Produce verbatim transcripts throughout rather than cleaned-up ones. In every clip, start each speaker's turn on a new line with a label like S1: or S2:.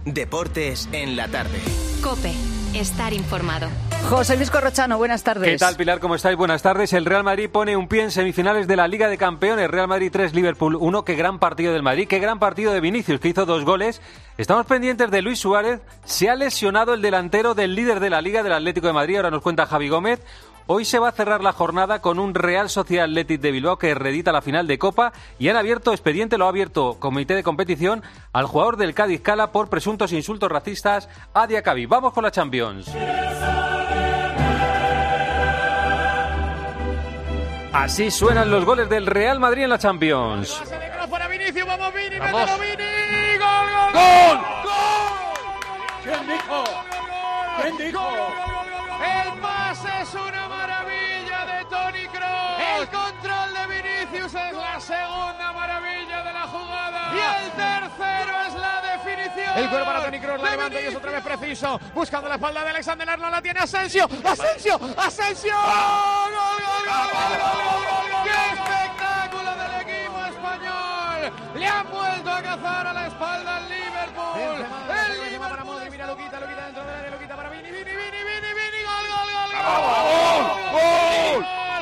S1: Deportes en la tarde.
S2: COPE. Estar informado.
S3: José Luis Corrochano, buenas tardes.
S4: ¿Qué tal, Pilar? ¿Cómo estáis? Buenas tardes. El Real Madrid pone un pie en semifinales de la Liga de Campeones. Real Madrid tres, Liverpool uno. Qué gran partido del Madrid, qué gran partido de Vinicius, que hizo dos goles. Estamos pendientes de Luis Suárez. Se ha lesionado el delantero del líder de la Liga, del Atlético de Madrid. Ahora nos cuenta Javi Gómez. Hoy se va a cerrar la jornada con un Real Sociedad Athletic de Bilbao que reedita la final de Copa y han abierto expediente, lo ha abierto Comité de Competición, al jugador del Cádiz Cala por presuntos insultos racistas a Diacabí. Vamos con la Champions. Así suenan los goles del Real Madrid en la Champions.
S5: Pase de Kroos para Vinicius, vamos Vini,
S4: Vamos.
S5: mételo Vini, gol, gol,
S4: ¡Gol!
S5: gol.
S6: ¿Quién dijo? ¿Quién dijo?
S5: El pase es una maravilla de Toni Kroos. El control de Vinicius es la segunda maravilla de la jugada. Y el tercero es la definición. El gol para Toni Kroos, la levanta y es otra vez preciso. Buscando la espalda de Alexander Arnold, la tiene Asensio. Asensio, Asensio. ¡Gol, gol, gol, gol, gol, gol! ¡Qué espectáculo del equipo español! Le han vuelto a cazar a la espalda al Liverpool. El Liverpool para Modric, mira Luquita, Luquita dentro de área, Luquita para Vini, Vini, Vini, Vini, Vini, gol, gol, gol, gol. ¡Gol!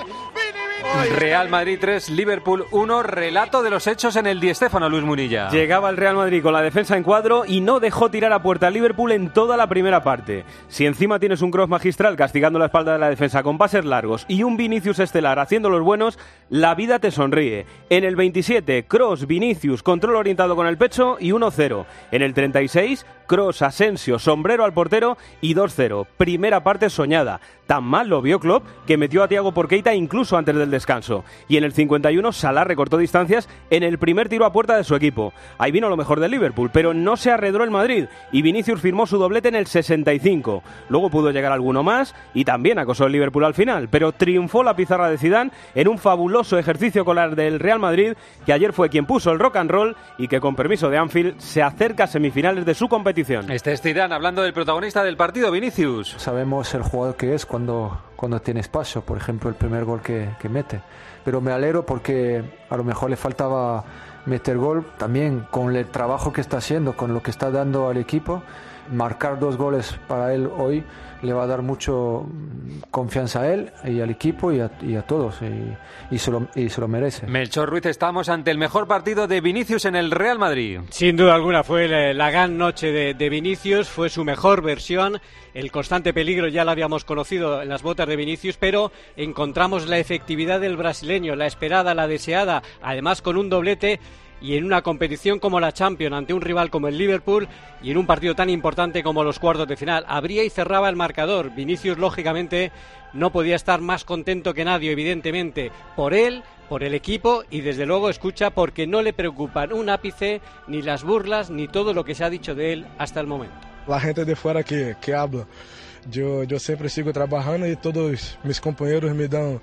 S4: Real Madrid tres, Liverpool uno. Relato de los hechos en el Di Stéfano, Luis Munilla.
S7: Llegaba el Real Madrid con la defensa en cuadro y no dejó tirar a puerta al Liverpool en toda la primera parte. Si encima tienes un Kroos magistral castigando la espalda de la defensa con pases largos y un Vinicius estelar haciendo los buenos, la vida te sonríe. En el veintisiete, Kroos, Vinicius, control orientado con el pecho y uno cero. En el treinta y seis, Kroos, Asensio, sombrero al portero y dos cero. Primera parte soñada. Tan mal lo vio Klopp que metió a Thiago por Keita incluso antes del descanso. Y en el cincuenta y uno, Salah recortó distancias en el primer tiro a puerta de su equipo. Ahí vino lo mejor del Liverpool, pero no se arredró el Madrid y Vinicius firmó su doblete en el sesenta y cinco. Luego pudo llegar alguno más y también acosó el Liverpool al final, pero triunfó la pizarra de Zidane en un fabuloso ejercicio con la del Real Madrid, que ayer fue quien puso el rock and roll y que con permiso de Anfield se acerca a semifinales de su competición.
S4: Este es Zidane hablando del protagonista del partido, Vinicius.
S8: Sabemos el jugador que es cuando, cuando tiene espacio, por ejemplo el primer gol que, que mete, pero me alegro porque a lo mejor le faltaba meter gol, también con el trabajo que está haciendo, con lo que está dando al equipo, marcar dos goles para él hoy le va a dar mucho confianza a él y al equipo y a, y a todos y, y, se lo, y se lo merece.
S4: Melchor Ruiz, estamos ante el mejor partido de Vinicius en el Real Madrid.
S9: Sin duda alguna fue la, la gran noche de, de Vinicius, fue su mejor versión. El constante peligro ya lo habíamos conocido en las botas de Vinicius, pero encontramos la efectividad del brasileño, la esperada, la deseada, además con un doblete. Y en una competición como la Champions, ante un rival como el Liverpool y en un partido tan importante como los cuartos de final, abría y cerraba el marcador. Vinicius, lógicamente, no podía estar más contento que nadie, evidentemente, por él, por el equipo y, desde luego, escucha, porque no le preocupan un ápice, ni las burlas, ni todo lo que se ha dicho de él hasta el momento.
S10: La gente de fuera que, que habla, yo, yo siempre sigo trabajando y todos mis compañeros me dan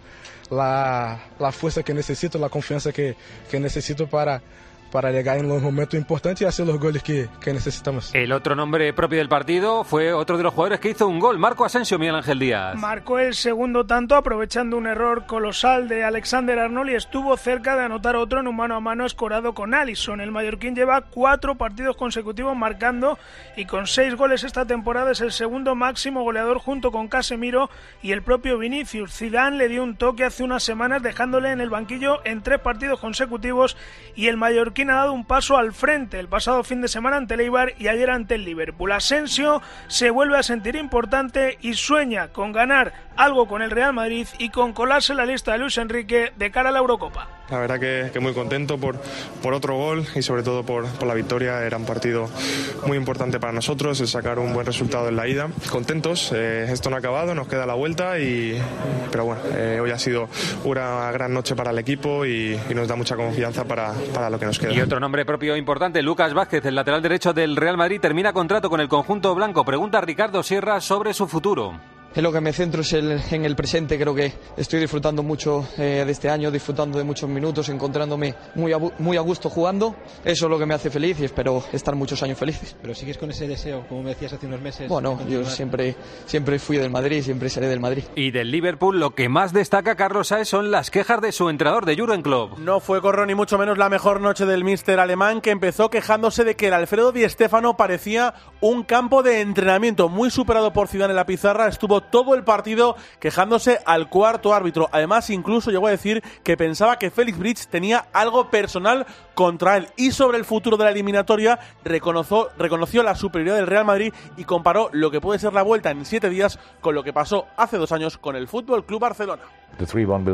S10: la, la fuerza que necesito, la confianza que, que necesito para... para llegar en los momentos importantes y hacer los goles que, que necesitamos.
S4: El otro nombre propio del partido fue otro de los jugadores que hizo un gol, Marco Asensio, Miguel Ángel Díaz.
S11: Marcó el segundo tanto aprovechando un error colosal de Alexander Arnold y estuvo cerca de anotar otro en un mano a mano escorado con Alisson. El mallorquín lleva cuatro partidos consecutivos marcando y con seis goles esta temporada es el segundo máximo goleador junto con Casemiro y el propio Vinicius. Zidane le dio un toque hace unas semanas dejándole en el banquillo en tres partidos consecutivos y el mallorquín ha dado un paso al frente el pasado fin de semana ante el Eibar y ayer ante el Liverpool. Asensio se vuelve a sentir importante y sueña con ganar algo con el Real Madrid y con colarse en la lista de Luis Enrique de cara a la Eurocopa.
S12: La verdad que, que muy contento por, por otro gol y sobre todo por, por la victoria. Era un partido muy importante para nosotros, el sacar un buen resultado en la ida. Contentos, eh, esto no ha acabado, nos queda la vuelta, y, pero bueno, eh, hoy ha sido una gran noche para el equipo y, y nos da mucha confianza para, para lo que nos queda.
S4: Y otro nombre propio importante, Lucas Vázquez, el lateral derecho del Real Madrid, termina contrato con el conjunto blanco. Pregunta a Ricardo Sierra sobre su futuro.
S13: en lo que me centro es el, en el presente. Creo que estoy disfrutando mucho eh, de este año, disfrutando de muchos minutos, encontrándome muy a, muy a gusto jugando. Eso es lo que me hace feliz y espero estar muchos años felices.
S14: ¿Pero sigues con ese deseo, como me decías hace unos meses?
S13: Bueno, yo siempre, siempre fui del Madrid, siempre seré del Madrid.
S4: Y del Liverpool lo que más destaca Carlos Saez son las quejas de su entrenador, de Jürgen Klopp.
S15: No fue, Corro, ni mucho menos la mejor noche del míster alemán, que empezó quejándose de que el Alfredo Di Stéfano parecía un campo de entrenamiento muy superado por Zidane en la pizarra. Estuvo todo el partido quejándose al cuarto árbitro. Además, incluso llegó a decir que pensaba que Felix Bridge tenía algo personal contra él. Y sobre el futuro de la eliminatoria, reconoció, reconoció la superioridad del Real Madrid y comparó lo que puede ser la vuelta en siete días con lo que pasó hace dos años con el Fútbol Club Barcelona.
S16: El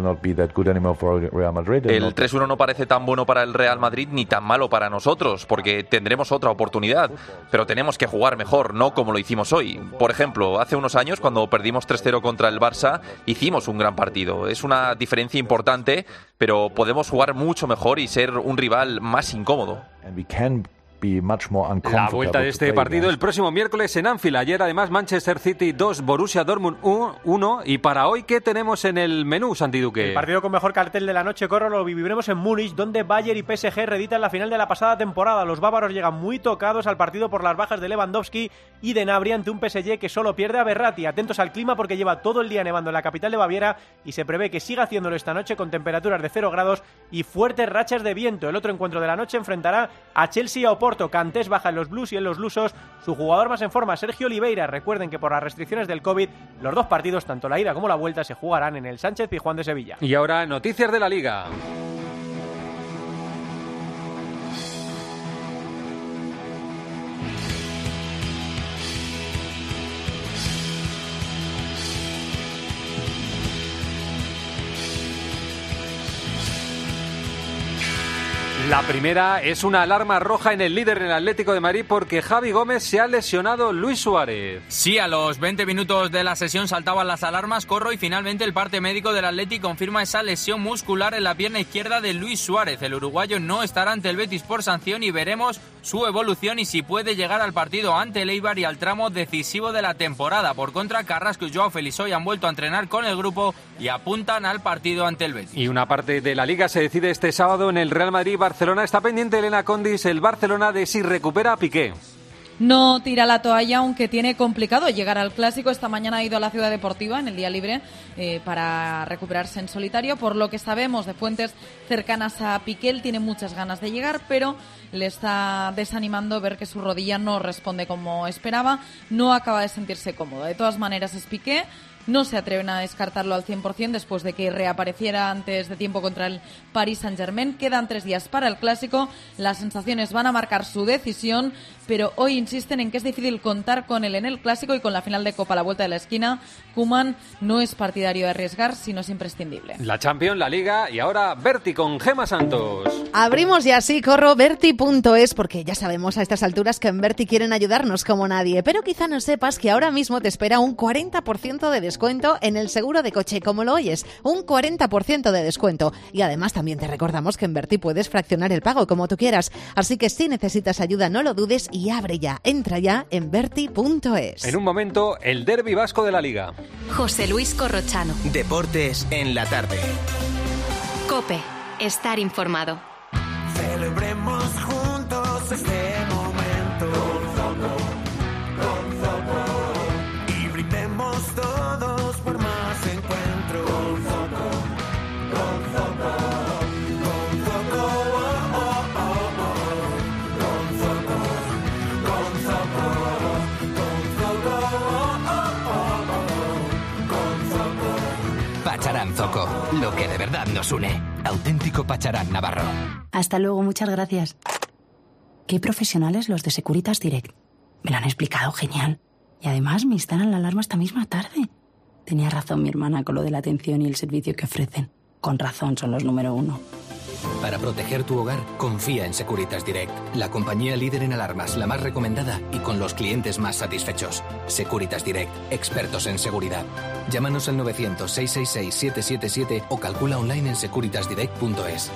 S16: tres uno no parece tan bueno para el Real Madrid ni tan malo para nosotros, porque tendremos otra oportunidad, pero tenemos que jugar mejor, no como lo hicimos hoy. Por ejemplo, hace unos años, cuando perdimos tres cero contra el Barça, hicimos un gran partido. Es una diferencia importante, pero podemos jugar mucho mejor y ser un rival más incómodo.
S4: La vuelta de este partido el próximo miércoles en Anfield. Ayer además Manchester City dos, Borussia Dortmund uno. Y para hoy, ¿qué tenemos en el menú, Santi Duque?
S17: El partido con mejor cartel de la noche, Corro, lo viviremos en Múnich, donde Bayern y P S G reeditan la final de la pasada temporada. Los bávaros llegan muy tocados al partido por las bajas de Lewandowski y de Gnabry ante un P S G que solo pierde a Verratti. Atentos al clima porque lleva todo el día nevando en la capital de Baviera y se prevé que siga haciéndolo esta noche con temperaturas de cero grados y fuertes rachas de viento. El otro encuentro de la noche enfrentará a Chelsea y a Oporto. Kantés baja en los blues y en los lusos. Su jugador más en forma, Sergio Oliveira. Recuerden que por las restricciones del COVID, los dos partidos, tanto la ida como la vuelta, se jugarán en el Sánchez Pizjuán de Sevilla.
S4: Y ahora, noticias de la Liga. La primera es una alarma roja en el líder, en el Atlético de Madrid, porque Javi Gómez se ha lesionado. Luis Suárez.
S18: Sí, a los veinte minutos de la sesión saltaban las alarmas, Corro, y finalmente el parte médico del Atlético confirma esa lesión muscular en la pierna izquierda de Luis Suárez. El uruguayo no estará ante el Betis por sanción y veremos su evolución y si puede llegar al partido ante el Eibar y al tramo decisivo de la temporada. Por contra, Carrasco y Joao Félix hoy han vuelto a entrenar con el grupo y apuntan al partido ante el Betis.
S4: Y una parte de la Liga se decide este sábado en el Real Madrid-Barcelona. Está pendiente Elena Condis, el Barcelona, de si recupera a Piqué.
S19: No tira la toalla, aunque tiene complicado llegar al Clásico. Esta mañana ha ido a la Ciudad Deportiva en el día libre eh, para recuperarse en solitario. Por lo que sabemos de fuentes cercanas a Piqué, él tiene muchas ganas de llegar, pero le está desanimando ver que su rodilla no responde como esperaba. No acaba de sentirse cómodo. De todas maneras, es Piqué. No se atreven a descartarlo al cien por ciento después de que reapareciera antes de tiempo contra el Paris Saint-Germain. Quedan tres días para el Clásico. Las sensaciones van a marcar su decisión, pero hoy insisten en que es difícil contar con él en el Clásico y con la final de Copa a la vuelta de la esquina. Koeman no es partidario de arriesgar, sino es imprescindible.
S4: La Champions, la Liga y ahora Berti con Gema Santos.
S20: Abrimos ya sí, Corro, Berti punto es, porque ya sabemos a estas alturas que en Berti quieren ayudarnos como nadie, pero quizá no sepas que ahora mismo te espera un cuarenta por ciento de descuento en el seguro de coche, como lo oyes, un cuarenta por ciento de descuento. Y además también te recordamos que en Berti puedes fraccionar el pago como tú quieras, así que si necesitas ayuda no lo dudes y abre ya, entra ya en Berti punto es.
S4: En un momento, el derbi vasco de la Liga.
S2: José Luis Corrochano.
S1: Deportes en la tarde.
S2: COPE. Estar informado.
S21: Celebremos juntos este momento. Con Zoco, con Zoco. Y brindemos todos por más encuentro. Con Zoco, con Zoco. Con Zoco, oh, oh, oh, oh. Con Zoco, con Zoco. Con Zoco, oh, oh, oh, oh. Con Zoco.
S22: Pacharán Zoco, lo que de verdad nos une. Auténtico Pacharán Navarro.
S23: Hasta luego, muchas gracias. Qué profesionales los de Securitas Direct. Me lo han explicado genial. Y además me instalan la alarma esta misma tarde. Tenía razón mi hermana con lo de la atención y el servicio que ofrecen. Con razón son los número uno.
S22: Para proteger tu hogar, confía en Securitas Direct, la compañía líder en alarmas, la más recomendada y con los clientes más satisfechos. Securitas Direct, expertos en seguridad. Llámanos al novecientos, seiscientos sesenta y seis, siete siete siete o calcula online en securitas direct punto es.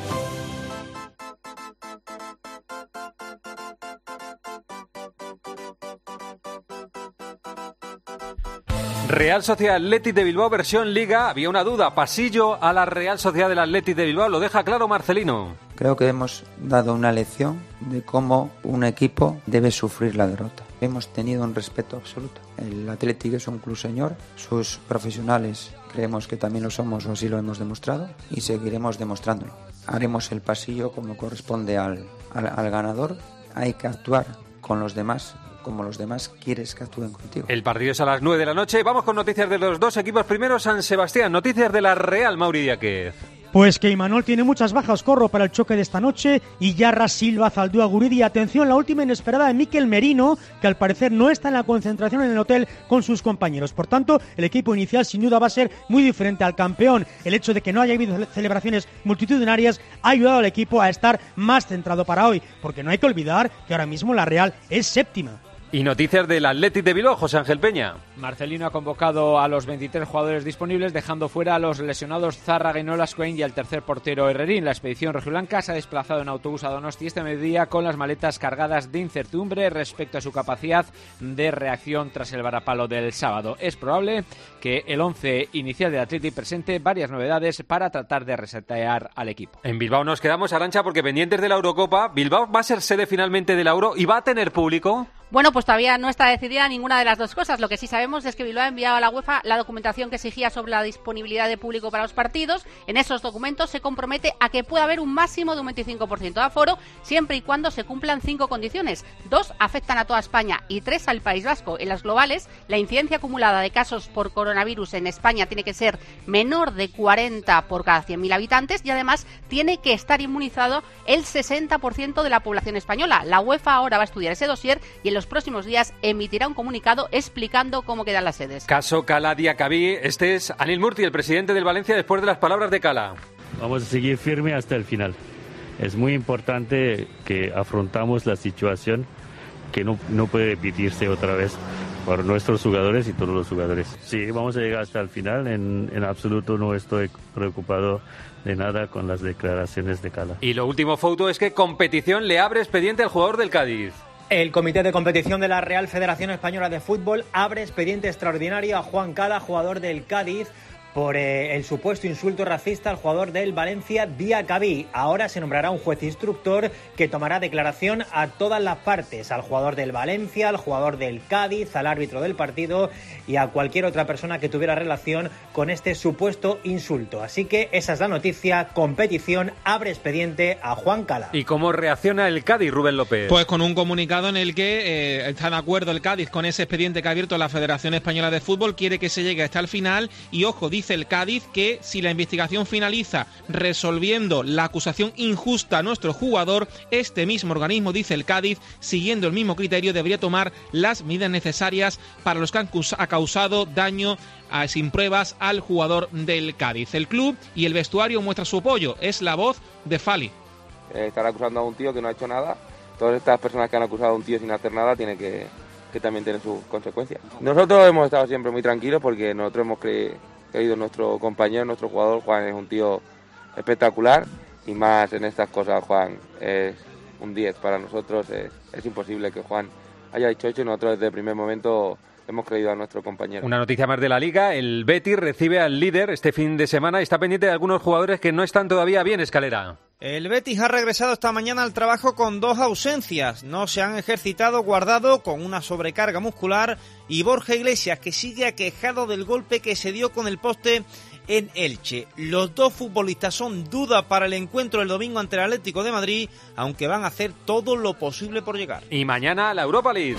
S4: Real Sociedad Athletic de Bilbao versión Liga. Había una duda, pasillo a la Real Sociedad del Athletic de Bilbao. Lo deja claro Marcelino.
S3: Creo que hemos dado una lección de cómo un equipo debe sufrir la derrota. Hemos tenido un respeto absoluto. El Athletic es un club señor, sus profesionales creemos que también lo somos o así lo hemos demostrado y seguiremos demostrándolo. Haremos el pasillo como corresponde al, al, al ganador. Hay que actuar con los demás como los demás quieres que actúen contigo.
S4: El partido es a las nueve de la noche. Vamos con noticias de los dos equipos. Primero San Sebastián, noticias de la Real, Mauri Díaz.
S5: Pues que Imanol tiene muchas bajas, Corro, para el choque de esta noche. Y Yarra, Silva, Zaldúa, Guridi. Atención, la última inesperada de Mikel Merino, que al parecer no está en la concentración en el hotel con sus compañeros. Por tanto, el equipo inicial sin duda va a ser muy diferente al campeón. El hecho de que no haya habido celebraciones multitudinarias ha ayudado al equipo a estar más centrado para hoy, porque no hay que olvidar que ahora mismo la Real es séptima.
S4: Y noticias del Athletic de Bilbao, José Ángel Peña.
S6: Marcelino ha convocado a los veintitrés jugadores disponibles, dejando fuera a los lesionados Zárraga y Nolascoin y al tercer portero Herrerín. La expedición rojiblanca se ha desplazado en autobús a Donosti este mediodía con las maletas cargadas de incertidumbre respecto a su capacidad de reacción tras el varapalo del sábado. Es probable que el once inicial del Athletic presente varias novedades para tratar de resetear al equipo.
S4: En Bilbao nos quedamos, Arantxa, porque pendientes de la Eurocopa. ¿Bilbao va a ser sede finalmente del Euro y va a tener público?
S24: Bueno, pues todavía no está decidida ninguna de las dos cosas. Lo que sí sabemos es que Bilbao ha enviado a la UEFA la documentación que exigía sobre la disponibilidad de público para los partidos. En esos documentos se compromete a que pueda haber un máximo de un veinticinco por ciento de aforo, siempre y cuando se cumplan cinco condiciones. Dos afectan a toda España y tres al País Vasco. En las globales, la incidencia acumulada de casos por coronavirus en España tiene que ser menor de cuarenta por cada cien mil habitantes y además tiene que estar inmunizado el sesenta por ciento de la población española. La UEFA ahora va a estudiar ese dossier y en los próximos días emitirá un comunicado explicando cómo quedan las sedes.
S4: Caso Cala Diacabí. Este es Anil Murti, el presidente del Valencia, después de las palabras de Cala.
S25: Vamos a seguir firme hasta el final. Es muy importante que afrontamos la situación que no, no puede repetirse otra vez por nuestros jugadores y todos los jugadores. Sí, vamos a llegar hasta el final. En, en absoluto no estoy preocupado de nada con las declaraciones de Cala.
S4: Y lo último, Fouto, es que competición le abre expediente al jugador del Cádiz.
S17: El Comité de Competición de la Real Federación Española de Fútbol abre expediente extraordinario a Juan Cala, jugador del Cádiz, por eh, el supuesto insulto racista al jugador del Valencia, Diacabí. Ahora se nombrará un juez instructor que tomará declaración a todas las partes, al jugador del Valencia, al jugador del Cádiz, al árbitro del partido y a cualquier otra persona que tuviera relación con este supuesto insulto. Así que esa es la noticia. Competición abre expediente a Juan Cala.
S4: ¿Y cómo reacciona el Cádiz, Rubén López?
S26: Pues con un comunicado en el que eh, está de acuerdo el Cádiz con ese expediente que ha abierto la Federación Española de Fútbol, quiere que se llegue hasta el final y, ojo, dice Dice el Cádiz que si la investigación finaliza resolviendo la acusación injusta a nuestro jugador, este mismo organismo, dice el Cádiz, siguiendo el mismo criterio, debería tomar las medidas necesarias para los que han causado daño a, sin pruebas al jugador del Cádiz. El club y el vestuario muestran su apoyo. Es la voz de Fali.
S27: Eh, estar acusando a un tío que no ha hecho nad. Todas estas personas que han acusado a un tío sin hacer nada tienen que, que también tener sus consecuencias. Nosotros hemos estado siempre muy tranquilos porque nosotros hemos creído querido nuestro compañero, nuestro jugador. Juan es un tío espectacular y más en estas cosas. Juan es un diez para nosotros. Es, es imposible que Juan haya dicho hecho y nosotros desde el primer momento hemos creído a nuestro compañero.
S4: Una noticia más de la Liga. El Betis recibe al líder este fin de semana y está pendiente de algunos jugadores que no están todavía bien, Escalera.
S28: El Betis ha regresado esta mañana al trabajo con dos ausencias. No se han ejercitado Guardado con una sobrecarga muscular y Borja Iglesias, que sigue aquejado del golpe que se dio con el poste en Elche. Los dos futbolistas son duda para el encuentro el domingo ante el Atlético de Madrid, aunque van a hacer todo lo posible por llegar.
S4: Y mañana la Europa League.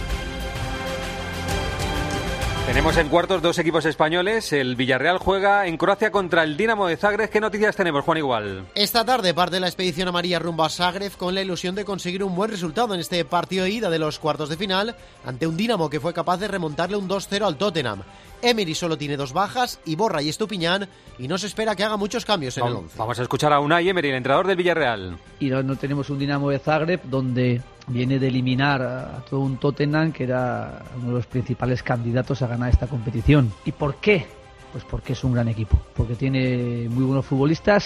S4: Tenemos en cuartos dos equipos españoles. El Villarreal juega en Croacia contra el Dinamo de Zagreb. ¿Qué noticias tenemos, Juan Igual?
S29: Esta tarde parte la expedición amarilla rumbo a Zagreb con la ilusión de conseguir un buen resultado en este partido de ida de los cuartos de final ante un Dinamo que fue capaz de remontarle un dos cero al Tottenham. Emery solo tiene dos bajas, Iborra y Estupiñán, y no se espera que haga muchos cambios en
S4: vamos,
S29: el once.
S4: Vamos a escuchar a Unai Emery, el entrenador del Villarreal.
S30: Y no, no tenemos un Dinamo de Zagreb donde viene de eliminar a todo un Tottenham que era uno de los principales candidatos a ganar esta competición. ¿Y por qué? Pues porque es un gran equipo, porque tiene muy buenos futbolistas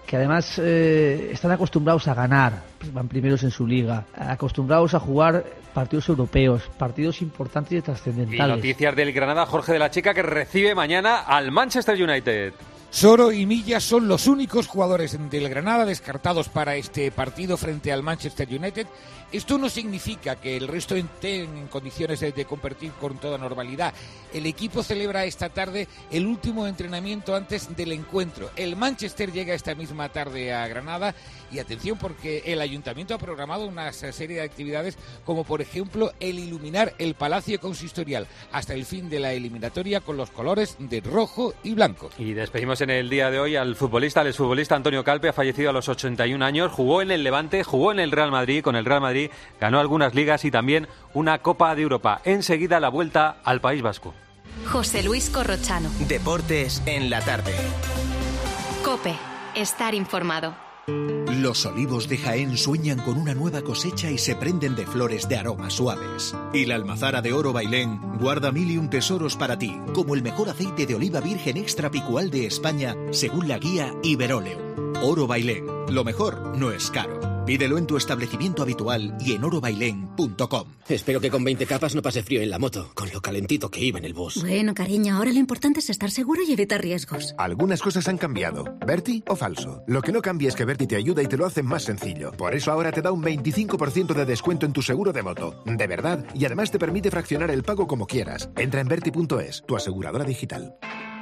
S30: que además eh, están acostumbrados a ganar, van primeros en su liga, acostumbrados a jugar partidos europeos, partidos importantes y trascendentales.
S4: Y noticias del Granada, Jorge de la Chica, que recibe mañana al Manchester United.
S7: Soro y Milla son los únicos jugadores del Granada descartados para este partido frente al Manchester United. Esto no significa que el resto estén en condiciones de, de competir con toda normalidad. El equipo celebra esta tarde el último entrenamiento antes del encuentro. El Manchester llega esta misma tarde a Granada y atención porque el Ayuntamiento ha programado una serie de actividades como por ejemplo el iluminar el Palacio Consistorial hasta el fin de la eliminatoria con los colores de rojo y blanco.
S4: Y despedimos en el día de hoy al futbolista, al exfutbolista Antonio Calpe, ha fallecido a los ochenta y un años, jugó en el Levante, jugó en el Real Madrid, con el Real Madrid ganó algunas ligas y también una Copa de Europa. Enseguida la vuelta al País Vasco.
S2: José Luis Corrochano.
S1: Deportes en la tarde.
S2: COPE. Estar informado.
S8: Los olivos de Jaén sueñan con una nueva cosecha y se prenden de flores de aromas suaves. Y la almazara de Oro Bailén guarda mil y un tesoros para ti, como el mejor aceite de oliva virgen extra picual de España, según la guía Iberoleum. Oro Bailén, lo mejor no es caro. Pídelo en tu establecimiento habitual y en oro bailén punto com.
S9: Espero que con veinte capas no pase frío en la moto, con lo calentito que iba en el bus.
S10: Bueno, cariño, ahora lo importante es estar seguro y evitar riesgos.
S11: Algunas cosas han cambiado. ¿Berti o falso? Lo que no cambia es que Berti te ayuda y te lo hace más sencillo. Por eso ahora te da un veinticinco por ciento de descuento en tu seguro de moto. De verdad, y además te permite fraccionar el pago como quieras. Entra en berti punto es, tu aseguradora digital.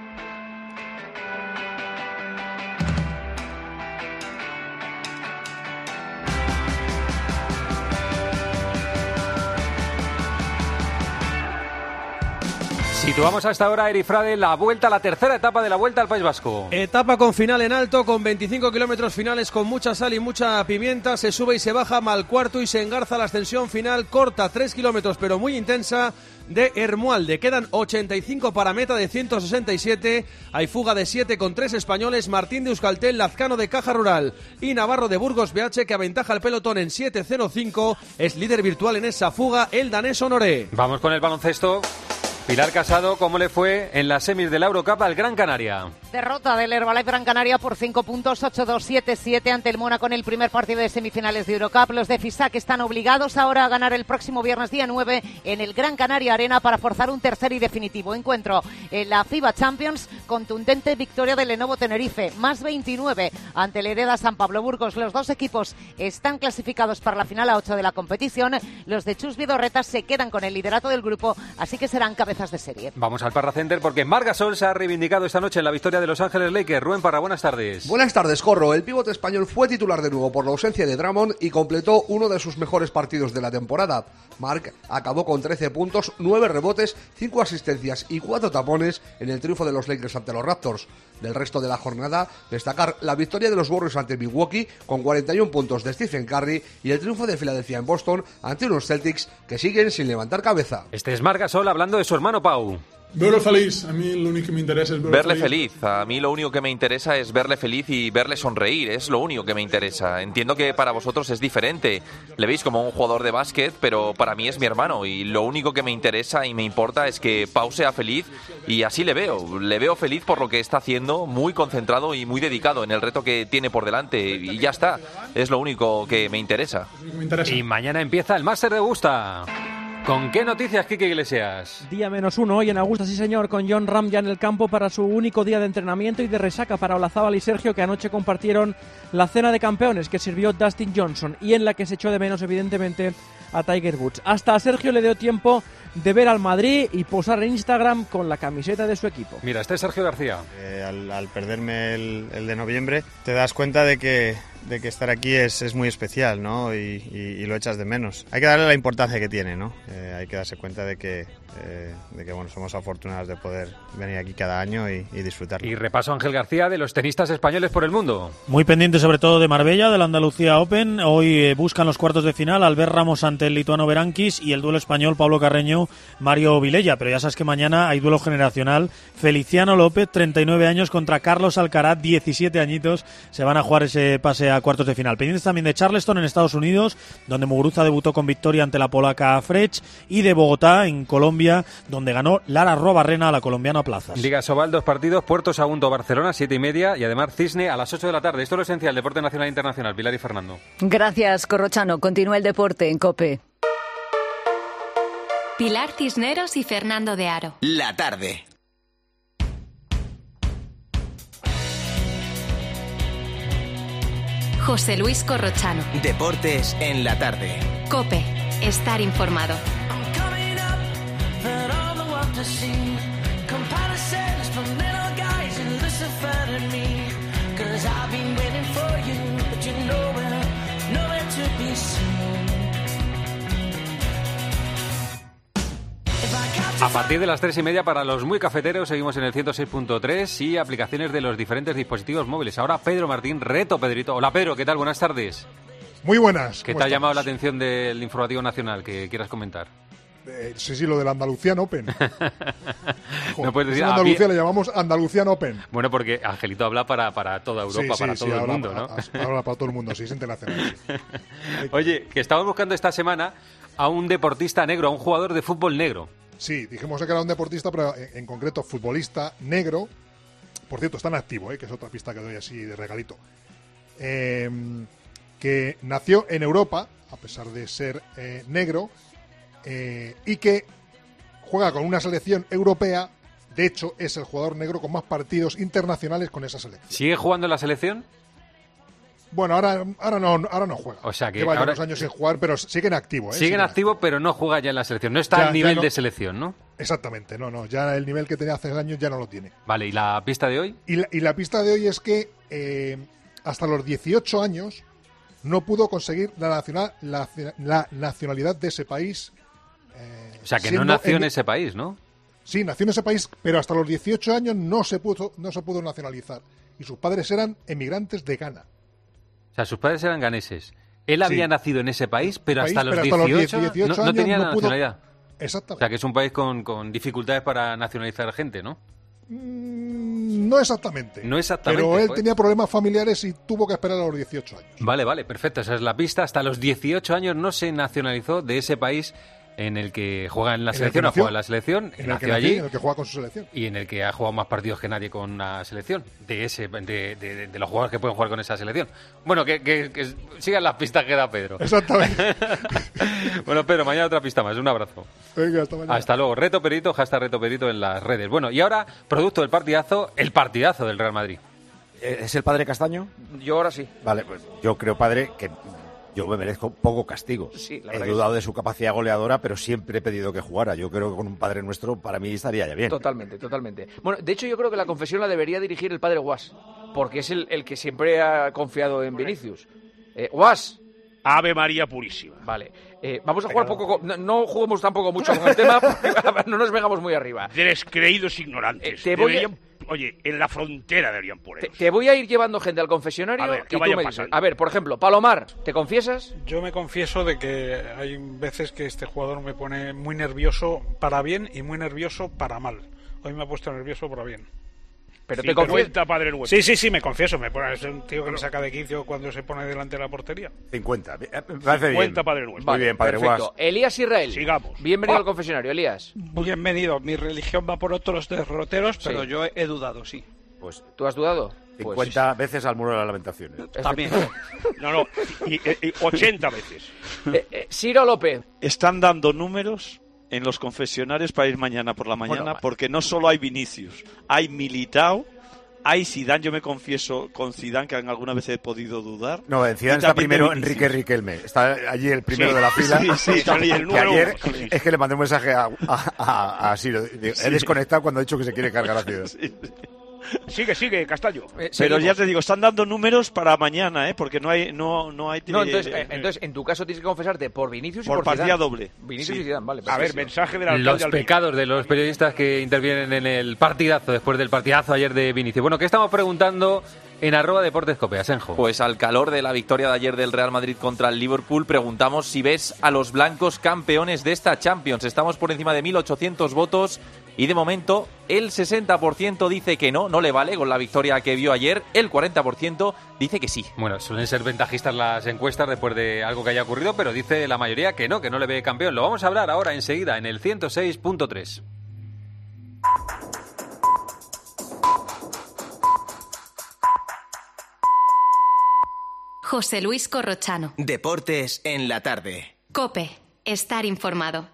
S4: Situamos a esta hora, Eri Frade, la vuelta, la tercera etapa de la Vuelta al País Vasco.
S12: Etapa con final en alto, con veinticinco kilómetros finales, con mucha sal y mucha pimienta. Se sube y se baja mal cuarto y se engarza la ascensión final corta, tres kilómetros pero muy intensa, de Hermualde. Quedan ochenta y cinco para meta de ciento sesenta y siete. Hay fuga de siete con tres españoles: Martín de Euskaltel, Lazcano de Caja Rural y Navarro de Burgos B H, que aventaja el pelotón en siete cero cinco. Es líder virtual en esa fuga el danés Honoré.
S4: Vamos con el baloncesto. Pilar Casado, ¿cómo le fue en las semis de la Eurocup al Gran Canaria?
S13: Derrota del Herbalife Gran Canaria por cinco puntos, ocho dos siete siete ante el Mónaco en el primer partido de semifinales de Eurocup. Los de Fisac están obligados ahora a ganar el próximo viernes día nueve en el Gran Canaria Arena para forzar un tercer y definitivo encuentro en la FIBA Champions. Contundente victoria del Lenovo Tenerife, más veintinueve ante el Hereda San Pablo Burgos. Los dos equipos están clasificados para la final a ocho de la competición. Los de Chus Vidorreta se quedan con el liderato del grupo, así que serán cabezas de serie.
S4: Vamos al Parra Center porque Marc Gasol se ha reivindicado esta noche en la victoria de Los Ángeles Lakers. Rubén Parra, buenas tardes.
S14: Buenas tardes, Corro. El pívot español fue titular de nuevo por la ausencia de Drummond y completó uno de sus mejores partidos de la temporada. Marc acabó con trece puntos, nueve rebotes, cinco asistencias y cuatro tapones en el triunfo de los Lakers ante los Raptors. Del resto de la jornada, destacar la victoria de los Warriors ante Milwaukee con cuarenta y uno puntos de Stephen Curry y el triunfo de Filadelfia en Boston ante unos Celtics que siguen sin levantar cabeza.
S4: Este es Marc Gasol hablando de su hermano Pau.
S15: Verlo feliz, a mí lo único que me interesa es verlo
S16: verle feliz. feliz. A mí lo único que me interesa es verle feliz y verle sonreír, es lo único que me interesa. Entiendo que para vosotros es diferente, le veis como un jugador de básquet, pero para mí es mi hermano y lo único que me interesa y me importa es que Pau sea feliz y así le veo. Le veo feliz por lo que está haciendo, muy concentrado y muy dedicado en el reto que tiene por delante y ya está, es lo único que me interesa.
S4: Y mañana empieza el Máster de Augusta. ¿Con qué noticias, Quique Iglesias?
S31: Día menos uno hoy en Augusta, sí señor, con John Ram ya en el campo para su único día de entrenamiento y de resaca para Olazábal y Sergio, que anoche compartieron la cena de campeones que sirvió Dustin Johnson y en la que se echó de menos evidentemente a Tiger Woods. Hasta a Sergio le dio tiempo de ver al Madrid y posar en Instagram con la camiseta de su equipo.
S4: Mira, este es Sergio García.
S32: Eh, al, al perderme el, el de noviembre te das cuenta de que, de que estar aquí es, es muy especial, ¿no? Y, y, y lo echas de menos. Hay que darle la importancia que tiene, ¿no? Eh, hay que darse cuenta de que, eh, de que bueno, somos afortunados de poder venir aquí cada año y, y disfrutarlo.
S4: Y repaso, Ángel García, de los tenistas españoles por el mundo.
S33: Muy pendiente sobre todo de Marbella, del Andalucía Open. Hoy eh, buscan los cuartos de final. Albert Ramos ante
S3: ante el lituano Berankis, y el duelo español Pablo Carreño, Mario Vilella. Pero ya sabes que mañana hay duelo generacional. Feliciano López, treinta y nueve años, contra Carlos Alcaraz, diecisiete añitos. Se van a jugar ese pase a cuartos de final. Pendientes también de Charleston en Estados Unidos, donde Muguruza debutó con victoria ante la polaca Frech, y de Bogotá en Colombia, donde ganó Lara Arruabarrena a la colombiana Plazas.
S4: Liga Sobal, dos partidos, Puerto Sagunto, Barcelona, siete y media, y además Cisne a las ocho de la tarde. Esto es lo esencial, deporte nacional e internacional. Pilar y Fernando.
S5: Gracias, Corrochano. Continúa el deporte en COPE.
S2: Pilar Cisneros y Fernando de Aro.
S1: La tarde.
S2: José Luis Corrochano.
S1: Deportes en la tarde.
S2: COPE. Estar informado.
S4: A partir de las tres y media, para los muy cafeteros, seguimos en el ciento seis punto tres y aplicaciones de los diferentes dispositivos móviles. Ahora Pedro Martín, reto Pedrito. Hola Pedro, ¿qué tal? Buenas tardes.
S6: Muy buenas.
S4: ¿Qué te ha llamado la atención del informativo nacional que quieras comentar?
S6: Eh, sí, sí, lo del Andalucían Open. Joder,
S4: no puedes decir,
S6: en Andalucía a... le llamamos Andalucían Open.
S4: Bueno, porque Angelito habla para, para toda Europa,
S6: sí, sí,
S4: para
S6: sí,
S4: todo el
S6: habla,
S4: mundo, ¿no?
S6: A, habla para todo el mundo, sí, es internacional. Sí.
S4: Oye, que estamos buscando esta semana a un deportista negro, a un jugador de fútbol negro.
S6: Sí, dijimos que era un deportista, pero en, en concreto futbolista negro. Por cierto, está en activo, ¿eh? Que es otra pista que doy así de regalito. Eh, que nació en Europa, a pesar de ser eh, negro, eh, y que juega con una selección europea. De hecho, es el jugador negro con más partidos internacionales con esa selección.
S4: ¿Sigue jugando en la selección?
S6: Bueno, ahora, ahora, no, ahora no juega.
S4: O sea que
S6: lleva
S4: ahora...
S6: unos años sin jugar, pero sigue en activo. ¿eh?
S4: Sigue en activo, activo, pero no juega ya en la selección. No está
S6: ya,
S4: al nivel
S6: no...
S4: de selección, ¿no?
S6: Exactamente, no, no. Ya el nivel que tenía hace años ya no lo tiene.
S4: Vale, ¿y la pista de hoy?
S6: Y la, y la pista de hoy es que eh, hasta los dieciocho años no pudo conseguir la, nacional, la, la nacionalidad de ese país.
S4: Eh, o sea, que no nació en, en ese país, ¿no?
S6: Sí, nació en ese país, pero hasta los dieciocho años no se pudo, no se pudo nacionalizar. Y sus padres eran emigrantes de Ghana.
S4: O sea, sus padres eran ganeses. Él había sí. nacido en ese país, pero
S6: país,
S4: hasta los
S6: pero hasta
S4: dieciocho,
S6: los dieciocho
S4: no, no tenía
S6: no
S4: la
S6: pudo...
S4: nacionalidad.
S6: Exactamente.
S4: O sea, que es un país con, con dificultades para nacionalizar gente, ¿no?
S6: Mm, no exactamente.
S4: No exactamente.
S6: Pero él
S4: pues.
S6: tenía problemas familiares y tuvo que esperar a los dieciocho años.
S4: Vale, vale, perfecto. Esa es la pista. Hasta los dieciocho años no se nacionalizó de ese país en el que juega en la
S6: en
S4: selección, ha jugado en la selección,
S6: en
S4: nació
S6: el que
S4: allí,
S6: en el que juega con su selección.
S4: Y en el que ha jugado más partidos que nadie con una selección, de ese de, de, de, de los jugadores que pueden jugar con esa selección. Bueno, que, que, que sigan las pistas que da Pedro.
S6: Exactamente.
S4: Bueno, Pedro, mañana otra pista más. Un abrazo.
S6: Venga, hasta mañana.
S4: Hasta luego. Reto Perito, hashtag Reto Perito en las redes. Bueno, y ahora, producto del partidazo, el partidazo del Real Madrid.
S17: ¿Es el padre Castaño?
S18: Yo ahora sí.
S17: Vale, pues yo creo, padre, que yo me merezco poco castigo.
S18: Sí, la
S17: he
S18: verdad
S17: dudado
S18: que sí.
S17: de su capacidad goleadora, pero siempre he pedido que jugara. Yo creo que con un padre nuestro, para mí estaría ya bien.
S18: Totalmente, totalmente. Bueno, de hecho yo creo que la confesión la debería dirigir el padre Guas, porque es el, el que siempre ha confiado en Vinicius. Eh, Guas.
S19: Ave María Purísima.
S18: Vale. Eh, vamos a jugar poco... Con, no, no juguemos tampoco mucho con el tema, porque no nos vengamos muy arriba.
S19: Descreídos ignorantes.
S18: Eh, te voy
S19: deberían,
S18: a...
S19: Oye, en la frontera deberían poner.
S18: Te, te voy a ir llevando gente al confesionario
S19: a ver, que
S18: y
S19: vaya
S18: tú me
S19: pasando.
S18: dices. A ver, por ejemplo, Palomar, ¿te confiesas?
S15: Yo me confieso de que hay veces que este jugador me pone muy nervioso para bien y muy nervioso para mal. Hoy me ha puesto nervioso para bien.
S18: Pero te confiesas,
S19: padre nuestro.
S15: Sí, sí, sí, me confieso. Me pone, es un tío que me saca de quicio cuando se pone delante de la portería.
S17: cincuenta. Me parece
S19: cincuenta,
S17: bien.
S19: padre nuestro.
S17: Muy
S18: vale,
S17: bien, padre
S18: perfecto.
S17: Guas.
S18: Elías Israel.
S19: Sigamos.
S18: Bienvenido
S15: oh.
S18: al confesionario, Elías.
S15: Bienvenido. Mi religión va por otros derroteros, pero sí. yo he dudado, sí.
S18: Pues, ¿tú has dudado?
S17: cincuenta
S18: pues...
S17: veces al muro de las lamentaciones.
S15: También.
S19: No, no, y, y, y ochenta veces.
S18: Eh, eh, Ciro López.
S20: Están dando números en los confesionarios para ir mañana por la mañana, bueno, porque no solo hay Vinicius, hay Militao, hay Zidane, yo me confieso con Zidane que alguna vez he podido dudar.
S17: No, en Zidane está primero Enrique Riquelme, está allí el primero
S19: sí,
S17: de la fila.
S19: Sí, sí, sí, el
S17: que ayer
S19: uno, sí.
S17: es que le mandé un mensaje a, a, a, a Ciro, he sí. desconectado cuando ha dicho que se quiere cargar la ciudad.
S19: Sí, sí. Sigue, sigue, Castaño.
S18: Eh,
S20: Pero ya te digo, están dando números para mañana, ¿eh? Porque no hay... No, no, hay
S18: no entonces, eh, entonces, en tu caso tienes que confesarte por Vinicius y
S20: por,
S18: por
S20: partida
S18: Zidane.
S20: doble.
S18: Vinicius
S20: sí.
S18: y Zidane, vale.
S19: A ver, mensaje del alcalde.
S4: Los pecados de los periodistas que intervienen en el partidazo, después del partidazo ayer de Vinicius. Bueno, ¿qué estamos preguntando en arroba Deportes Cope. Asenjo.
S16: Pues al calor de la victoria de ayer del Real Madrid contra el Liverpool, preguntamos si ves a los blancos campeones de esta Champions. Estamos por encima de mil ochocientos votos y de momento el sesenta por ciento dice que no, no le vale con la victoria que vio ayer. El cuarenta por ciento dice que sí.
S4: Bueno, suelen ser ventajistas las encuestas después de algo que haya ocurrido, pero dice la mayoría que no, que no le ve campeón. Lo vamos a hablar ahora enseguida en el ciento seis punto tres.
S2: José Luis Corrochano.
S1: Deportes en la tarde.
S2: COPE. Estar informado.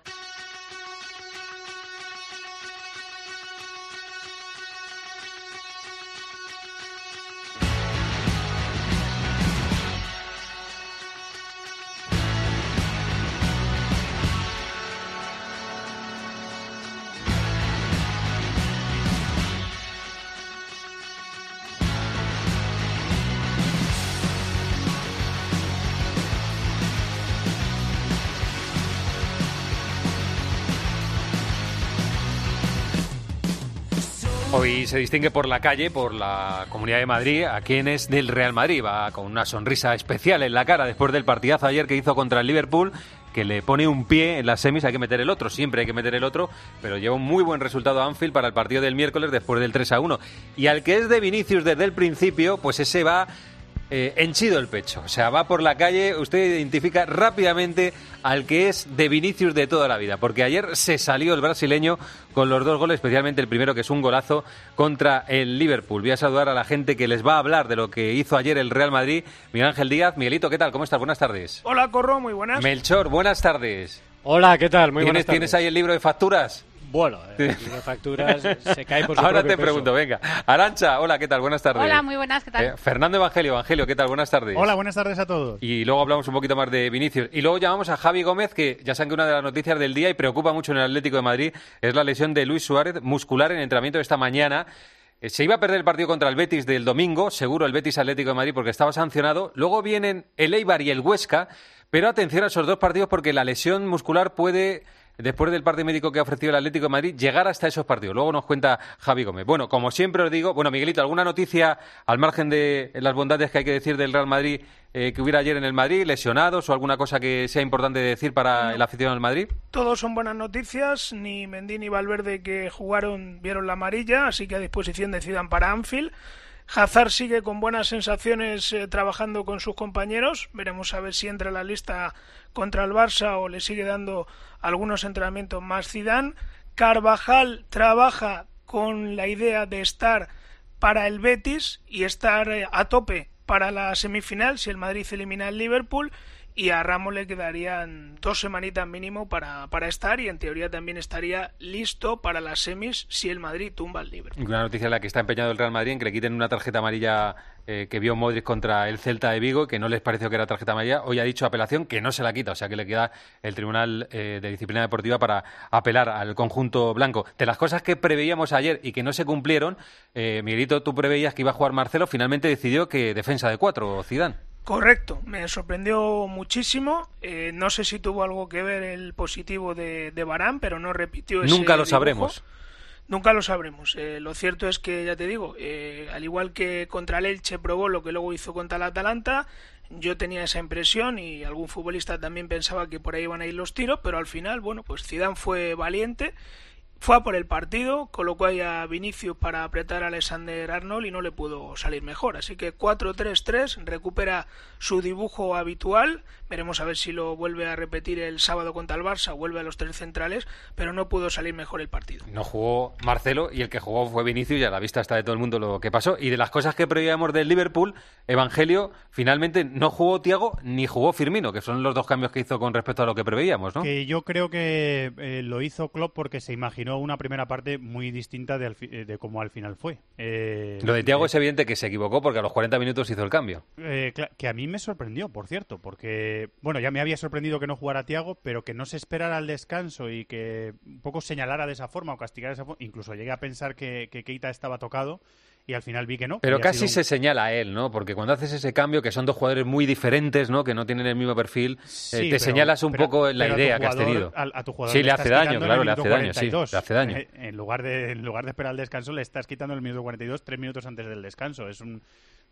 S4: Hoy se distingue por la calle, por la Comunidad de Madrid, a quien es del Real Madrid. Va con una sonrisa especial en la cara después del partidazo ayer que hizo contra el Liverpool, que le pone un pie en las semis, hay que meter el otro, siempre hay que meter el otro, pero lleva un muy buen resultado a Anfield para el partido del miércoles después del tres a uno. Y al que es de Vinicius desde el principio, pues ese va eh, henchido el pecho. O sea, va por la calle, usted identifica rápidamente al que es de Vinicius de toda la vida, porque ayer se salió el brasileño con los dos goles, especialmente el primero, que es un golazo contra el Liverpool. Voy a saludar a la gente que les va a hablar de lo que hizo ayer el Real Madrid. Miguel Ángel Díaz. Miguelito, ¿qué tal? ¿Cómo estás? Buenas tardes.
S7: Hola, Corro, muy buenas.
S4: Melchor, buenas tardes.
S7: Hola, ¿qué tal? Muy buenas
S4: ¿Tienes,
S7: tardes.
S4: ¿Tienes ahí el libro de facturas?
S7: Bueno, el libro de facturas se cae por su
S4: Ahora
S7: propio
S4: te
S7: peso.
S4: pregunto, venga. Arancha, hola, ¿qué tal? Buenas tardes.
S8: Hola, muy buenas, ¿qué tal?
S4: Eh, Fernando Evangelio, Evangelio, ¿qué tal? Buenas tardes.
S7: Hola, buenas tardes a todos.
S4: Y luego hablamos un poquito más de Vinicius. Y luego llamamos a Javi Gómez, que ya saben que una de las noticias del día y preocupa mucho en el Atlético de Madrid es la lesión de Luis Suárez muscular en el entrenamiento de esta mañana. Eh, Se iba a perder el partido contra el Betis del domingo, seguro el Betis Atlético de Madrid, porque estaba sancionado. Luego vienen el Eibar y el Huesca, pero atención a esos dos partidos porque la lesión muscular puede, después del parte médico que ha ofrecido el Atlético de Madrid, llegar hasta esos partidos. Luego nos cuenta Javi Gómez. Bueno, como siempre os digo, bueno, Miguelito, ¿alguna noticia al margen de las bondades que hay que decir del Real Madrid eh, que hubiera ayer en el Madrid, lesionados o alguna cosa que sea importante decir para el aficionado del Madrid?
S7: Todos son buenas noticias, ni Mendy ni Valverde, que jugaron, vieron la amarilla, así que a disposición de Zidane para Anfield. Hazard sigue con buenas sensaciones eh, trabajando con sus compañeros. Veremos a ver si entra en la lista contra el Barça o le sigue dando algunos entrenamientos más Zidane. Carvajal trabaja con la idea de estar para el Betis y estar eh, a tope para la semifinal si el Madrid elimina al Liverpool. Y a Ramos le quedarían dos semanitas mínimo para, para estar, y en teoría también estaría listo para las semis si el Madrid tumba al Liverpool.
S4: Una noticia en la que está empeñado el Real Madrid en que le quiten una tarjeta amarilla eh, que vio Modric contra el Celta de Vigo, que no les pareció que era tarjeta amarilla. Hoy ha dicho apelación que no se la quita, o sea que le queda el Tribunal eh, de Disciplina Deportiva para apelar al conjunto blanco. De las cosas que preveíamos ayer y que no se cumplieron, eh, Miguelito, tú preveías que iba a jugar Marcelo, finalmente decidió que defensa de cuatro, Zidane.
S7: Correcto, me sorprendió muchísimo. Eh, no sé si tuvo algo que ver el positivo de, de Varane, pero no repitió ese
S4: Nunca lo
S7: dibujo.
S4: sabremos.
S7: Nunca lo sabremos. Eh, lo cierto es que, ya te digo, eh, al igual que contra el Elche probó lo que luego hizo contra el Atalanta, yo tenía esa impresión y algún futbolista también pensaba que por ahí iban a ir los tiros, pero al final, bueno, pues Zidane fue valiente. Fue a por el partido, colocó ahí a Vinicius para apretar a Alexander Arnold y no le pudo salir mejor. Así que cuatro tres tres, recupera su dibujo habitual. Veremos a ver si lo vuelve a repetir el sábado contra el Barça, vuelve a los tres centrales, pero no pudo salir mejor el partido.
S4: No jugó Marcelo y el que jugó fue Vinicius, y a la vista está de todo el mundo lo que pasó. Y de las cosas que preveíamos del Liverpool, Evangelio, finalmente no jugó Thiago ni jugó Firmino, que son los dos cambios que hizo con respecto a lo que preveíamos, ¿no?
S21: Que yo creo que eh, lo hizo Klopp porque se imaginó una primera parte muy distinta de, al fi- de cómo al final fue. Eh,
S4: Lo de Thiago
S21: eh,
S4: es evidente que se equivocó porque a los cuarenta minutos hizo el cambio.
S21: Eh, cla- que a mí me sorprendió, por cierto, porque, bueno, ya me había sorprendido que no jugara Thiago, pero que no se esperara al descanso y que un poco señalara de esa forma o castigara de esa forma. Incluso llegué a pensar que, que Keita estaba tocado y al final vi que no.
S4: Pero
S21: que había
S4: casi
S21: sido
S4: se señala a él, ¿no? Porque cuando haces ese cambio, que son dos jugadores muy diferentes, ¿no? Que no tienen el mismo perfil,
S21: Sí,
S4: eh, te
S21: pero-
S4: señalas un
S21: pero-
S4: poco en la
S21: pero a tu
S4: idea que has
S21: jugador-
S4: tenido.
S21: A, a tu jugador
S4: sí, le
S21: estás
S4: hace daño,
S21: quitando
S4: claro,
S21: el
S4: le hace
S21: minuto
S4: daño, sí,
S21: cuarenta y dos.
S4: le hace daño.
S21: Eh, En lugar, de, en lugar de esperar al descanso, le estás quitando el minuto cuarenta y dos, tres minutos antes del descanso. Es un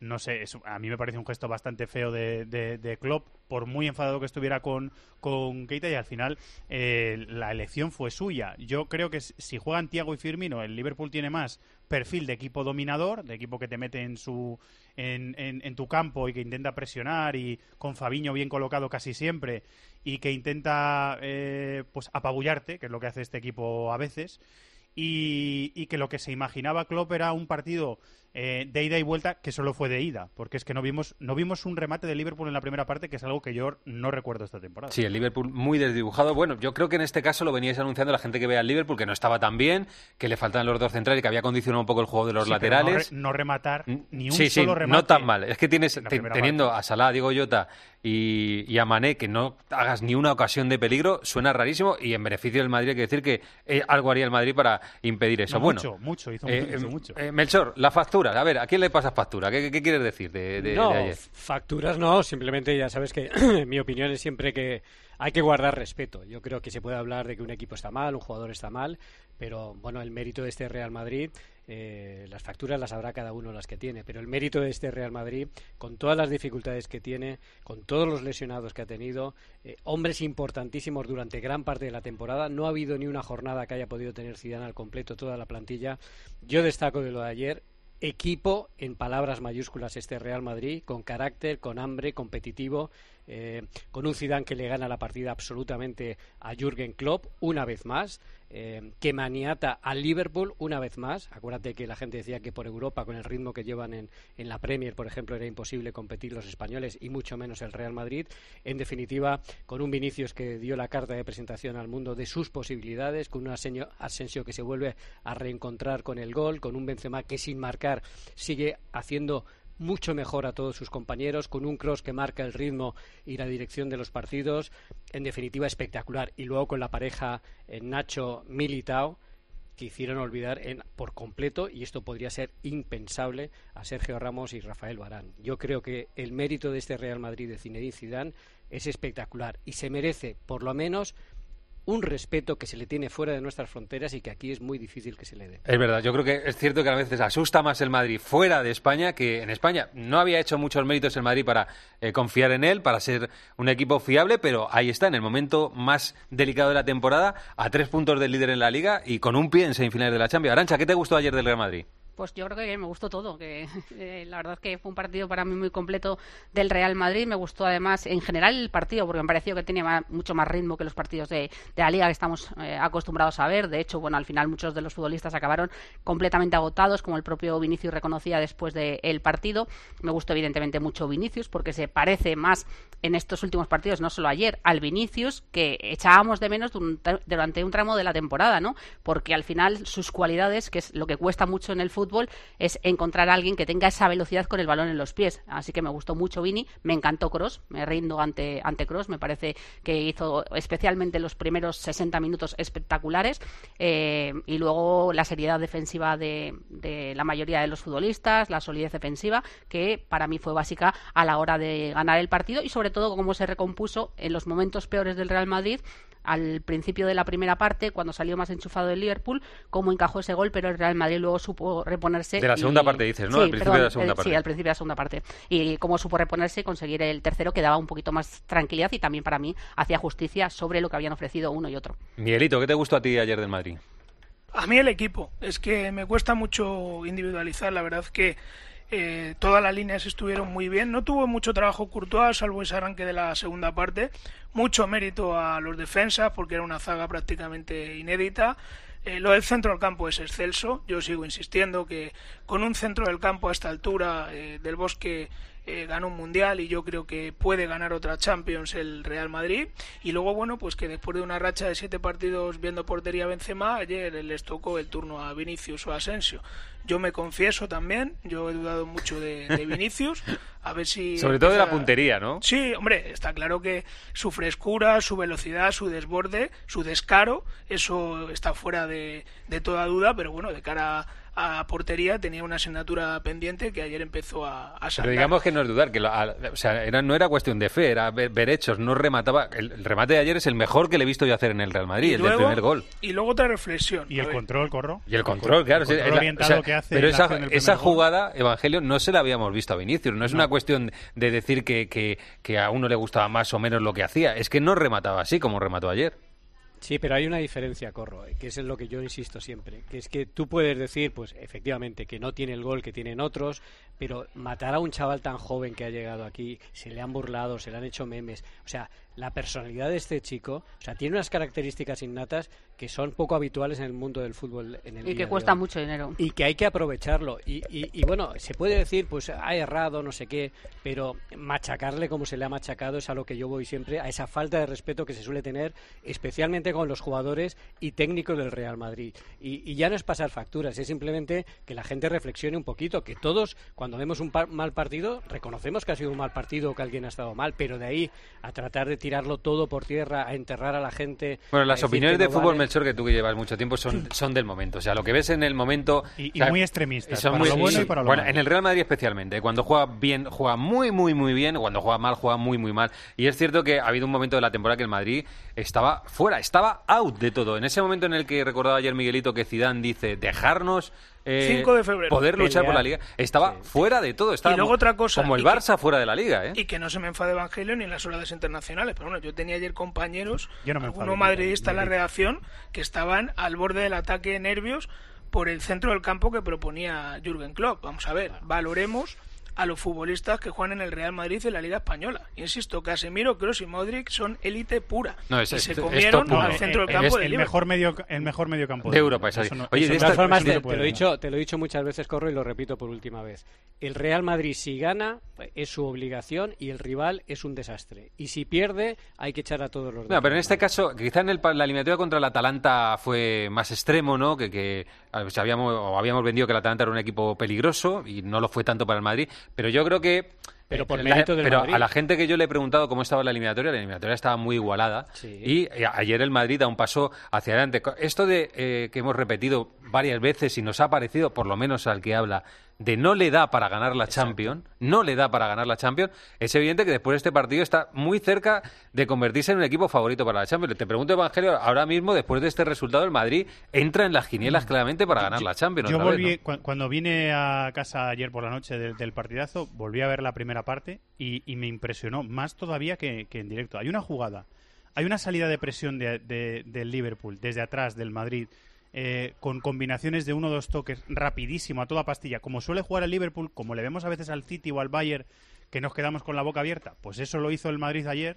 S21: no sé, es, a mí me parece un gesto bastante feo de, de, de Klopp, por muy enfadado que estuviera con, con Keita, y al final eh, la elección fue suya. Yo creo que si juegan Thiago y Firmino, el Liverpool tiene más perfil de equipo dominador, de equipo que te mete en su en, en, en tu campo y que intenta presionar, y con Fabinho bien colocado casi siempre, y que intenta eh, pues apabullarte, que es lo que hace este equipo a veces. Y, y que lo que se imaginaba Klopp era un partido eh, de ida y vuelta, que solo fue de ida, porque es que no vimos no vimos un remate de Liverpool en la primera parte, que es algo que yo no recuerdo esta temporada.
S4: Sí, el Liverpool muy desdibujado. Bueno, yo creo que en este caso lo veníais anunciando la gente que ve al Liverpool, que no estaba tan bien, que le faltaban los dos centrales, que había condicionado un poco el juego de los
S21: sí,
S4: laterales.
S21: No, re, no rematar ni un
S4: sí,
S21: solo
S4: sí,
S21: remate.
S4: No tan mal. Es que tienes te, teniendo
S21: parte.
S4: a Salah, a Diego Jota y, y a Mané, que no hagas ni una ocasión de peligro, suena rarísimo, y en beneficio del Madrid hay que decir que eh, algo haría el Madrid para impedir eso.
S21: No,
S4: bueno,
S21: mucho, mucho, hizo
S4: eh,
S21: mucho, mucho.
S4: Eh, Melchor, la factura. A ver, ¿a quién le pasas factura? ¿Qué, qué quieres decir de, de,
S8: no,
S4: de ayer?
S8: Facturas no, simplemente ya sabes que mi opinión es siempre que hay que guardar respeto. Yo creo que se puede hablar de que un equipo está mal, un jugador está mal, pero bueno, el mérito de este Real Madrid, eh, las facturas las habrá cada uno las que tiene, pero el mérito de este Real Madrid, con todas las dificultades que tiene, con todos los lesionados que ha tenido, eh, hombres importantísimos durante gran parte de la temporada, no ha habido ni una jornada que haya podido tener Zidane al completo toda la plantilla. Yo destaco de lo de ayer, equipo en palabras mayúsculas este Real Madrid, con carácter, con hambre, competitivo, eh, con un Zidane que le gana la partida absolutamente a Jürgen Klopp una vez más, eh, que maniata al Liverpool una vez más. Acuérdate que la gente decía que por Europa, con el ritmo que llevan en, en la Premier, por ejemplo, era imposible competir los españoles y mucho menos el Real Madrid. En definitiva, con un Vinicius que dio la carta de presentación al mundo de sus posibilidades, con un Asensio, Asensio que se vuelve a reencontrar con el gol, con un Benzema que sin marcar sigue haciendo mucho mejor a todos sus compañeros, con un Kroos que marca el ritmo y la dirección de los partidos. En definitiva, espectacular. Y luego con la pareja eh, Nacho-Militao, que hicieron olvidar en, por completo, y esto podría ser impensable, a Sergio Ramos y Rafael Varane. Yo creo que el mérito de este Real Madrid de Zinedine Zidane es espectacular y se merece, por lo menos, un respeto que se le tiene fuera de nuestras fronteras y que aquí es muy difícil que se le dé.
S4: Es verdad, yo creo que es cierto que a veces asusta más el Madrid fuera de España que en España. No había hecho muchos méritos el Madrid para eh, confiar en él, para ser un equipo fiable, pero ahí está, en el momento más delicado de la temporada, a tres puntos del líder en la Liga y con un pie en semifinales de la Champions. Arantxa, ¿qué te gustó ayer del Real Madrid?
S9: Pues yo creo que me gustó todo, que eh, la verdad es que fue un partido para mí muy completo del Real Madrid. Me gustó además en general el partido, porque me pareció que tenía más, mucho más ritmo que los partidos de, de la Liga que estamos eh, acostumbrados a ver. De hecho, bueno, al final muchos de los futbolistas acabaron completamente agotados, como el propio Vinicius reconocía después del partido. Me gustó evidentemente mucho Vinicius, porque se parece más en estos últimos partidos, no solo ayer, al Vinicius que echábamos de menos durante un tramo de la temporada, ¿no? Porque al final sus cualidades, que es lo que cuesta mucho en el fútbol, es encontrar a alguien que tenga esa velocidad con el balón en los pies. Así que me gustó mucho Vini, me encantó Kroos, me rindo ante, ante Kroos, me parece que hizo especialmente los primeros sesenta minutos espectaculares, eh, y luego la seriedad defensiva de, de la mayoría de los futbolistas, la solidez defensiva, que para mí fue básica a la hora de ganar el partido, y sobre todo cómo se recompuso en los momentos peores del Real Madrid. Al principio de la primera parte, cuando salió más enchufado el Liverpool, cómo encajó ese gol, pero el Real Madrid luego supo reponerse.
S4: De la segunda
S9: y...
S4: parte dices, ¿no?
S9: Sí,
S4: al principio
S9: perdón,
S4: de la segunda
S9: eh,
S4: parte.
S9: Sí, al principio de la segunda parte. Y cómo supo reponerse y conseguir el tercero, que daba un poquito más tranquilidad y también para mí hacía justicia sobre lo que habían ofrecido uno y otro.
S4: Miguelito, ¿qué te gustó a ti ayer del Madrid?
S7: A mí el equipo. Es que me cuesta mucho individualizar, la verdad que Eh, todas las líneas estuvieron muy bien. No tuvo mucho trabajo Courtois, salvo ese arranque de la segunda parte. Mucho mérito a los defensas, porque era una zaga prácticamente inédita. Eh, lo del centro del campo es excelso. Yo sigo insistiendo que con un centro del campo a esta altura, eh, Del Bosque eh, ganó un mundial, y yo creo que puede ganar otra Champions el Real Madrid. Y luego, bueno, pues que después de una racha de siete partidos viendo portería a Benzema, ayer les tocó el turno a Vinicius o a Asensio. Yo me confieso también, yo he dudado mucho de, de Vinicius, a ver si...
S4: Sobre todo de la puntería, ¿no?
S7: Sí, hombre, está claro que su frescura, su velocidad, su desborde, su descaro, eso está fuera de, de toda duda, pero bueno, de cara a portería, tenía una asignatura pendiente que ayer empezó a, a sacar.
S4: Pero digamos que no es dudar, que lo, a, o sea, era, no era cuestión de fe, era ver, ver hechos, no remataba. El, el remate de ayer es el mejor que le he visto yo hacer en el Real Madrid, y el luego, del primer gol.
S7: Y luego otra reflexión.
S21: Y el ver. control, Corro.
S4: Y el control, claro.
S21: El control
S4: sí,
S21: orientado
S4: la, o sea,
S21: que hace
S4: pero esa, esa
S21: gol.
S4: jugada, Evangelio, no se la habíamos visto a Vinicius. No es no. una cuestión de decir que, que, que a uno le gustaba más o menos lo que hacía. Es que no remataba así como remató ayer.
S8: Sí, pero hay una diferencia, Corro, que es en lo que yo insisto siempre, que es que tú puedes decir, pues efectivamente, que no tiene el gol que tienen otros, pero matar a un chaval tan joven que ha llegado aquí, se le han burlado, se le han hecho memes, o sea, la personalidad de este chico, o sea, tiene unas características innatas que son poco habituales en el mundo del fútbol en el
S9: y que cuesta mucho dinero
S8: y que hay que aprovecharlo y, y, y bueno, se puede decir pues ha errado, no sé qué, pero machacarle como se le ha machacado es a lo que yo voy siempre, a esa falta de respeto que se suele tener especialmente con los jugadores y técnicos del Real Madrid y, y ya no es pasar facturas, es simplemente que la gente reflexione un poquito, que todos cuando vemos un par- mal partido reconocemos que ha sido un mal partido o que alguien ha estado mal, pero de ahí a tratar de tirarlo todo por tierra, a enterrar a la gente.
S4: Bueno, las opiniones de
S8: no
S4: fútbol,
S8: vale.
S4: Melchor, que tú que llevas mucho tiempo, son, son del momento. O sea, lo que ves en el momento...
S21: Y,
S4: o sea,
S21: y muy extremistas,
S4: son
S21: para
S4: muy,
S21: lo bueno
S4: sí,
S21: y para lo
S4: bueno,
S21: malo.
S4: en el Real Madrid especialmente. Cuando juega bien, juega muy, muy, muy bien. Cuando juega mal, juega muy, muy mal. Y es cierto que ha habido un momento de la temporada que el Madrid estaba fuera, estaba out de todo. En ese momento en el que recordaba ayer Miguelito que Zidane dice dejarnos... Eh,
S7: cinco de febrero.
S4: Poder luchar
S7: Pelear.
S4: por la Liga. Estaba sí. fuera de todo. Estaba
S7: y luego otra cosa.
S4: Como el Barça que, fuera de la Liga. ¿eh?
S7: Y que no se me enfade Evangelio ni en las horas internacionales. Pero bueno, yo tenía ayer compañeros,
S21: yo no me
S7: algunos madridistas en la redacción, que estaban al borde del ataque de nervios por el centro del campo que proponía Jürgen Klopp. Vamos a ver, valoremos a los futbolistas que juegan en el Real Madrid en la Liga Española. Insisto, Casemiro, Kroos y Modric son élite pura.
S4: No, es,
S7: y
S4: es,
S7: se comieron
S4: no,
S7: al centro del campo
S21: es
S7: del
S21: el mejor medio el mejor medio campo
S4: de, de Europa. Eso
S21: eso no,
S4: Oye,
S21: eso
S8: de todas formas, te,
S21: no
S8: te, lo he dicho, te lo he dicho muchas veces, Corro, y lo repito por última vez. El Real Madrid, si gana, es su obligación y el rival es un desastre. Y si pierde, hay que echar a todos los demás.
S4: No, pero en este caso, quizá en el, la eliminatoria contra el Atalanta fue más extremo, ¿no? Que, que pues, habíamos, o habíamos vendido que el Atalanta era un equipo peligroso y no lo fue tanto para el Madrid. Pero yo creo que
S8: Pero por
S4: la,
S8: mérito del
S4: pero
S8: Madrid.
S4: a la gente que yo le he preguntado cómo estaba la eliminatoria, la eliminatoria estaba muy igualada.
S8: Sí.
S4: Y eh, ayer el Madrid da un paso hacia adelante. Esto de eh, que hemos repetido varias veces y nos ha parecido, por lo menos al que habla, de no le da para ganar la Champions, no le da para ganar la Champions, es evidente que después de este partido está muy cerca de convertirse en un equipo favorito para la Champions. Te pregunto, Evangelio, ahora mismo, después de este resultado, el Madrid entra en las quinielas claramente para ganar
S21: yo,
S4: la Champions.
S21: Yo
S4: otra
S21: volví,
S4: vez, ¿no?
S21: cu cuando vine a casa ayer por la noche del, del partidazo, volví a ver la primera parte y, y me impresionó más todavía que, que en directo. Hay una jugada, hay una salida de presión de, de, del Liverpool, desde atrás, del Madrid, Eh, con combinaciones de uno o dos toques rapidísimo a toda pastilla, como suele jugar el Liverpool, como le vemos a veces al City o al Bayern, que nos quedamos con la boca abierta, pues eso lo hizo el Madrid ayer,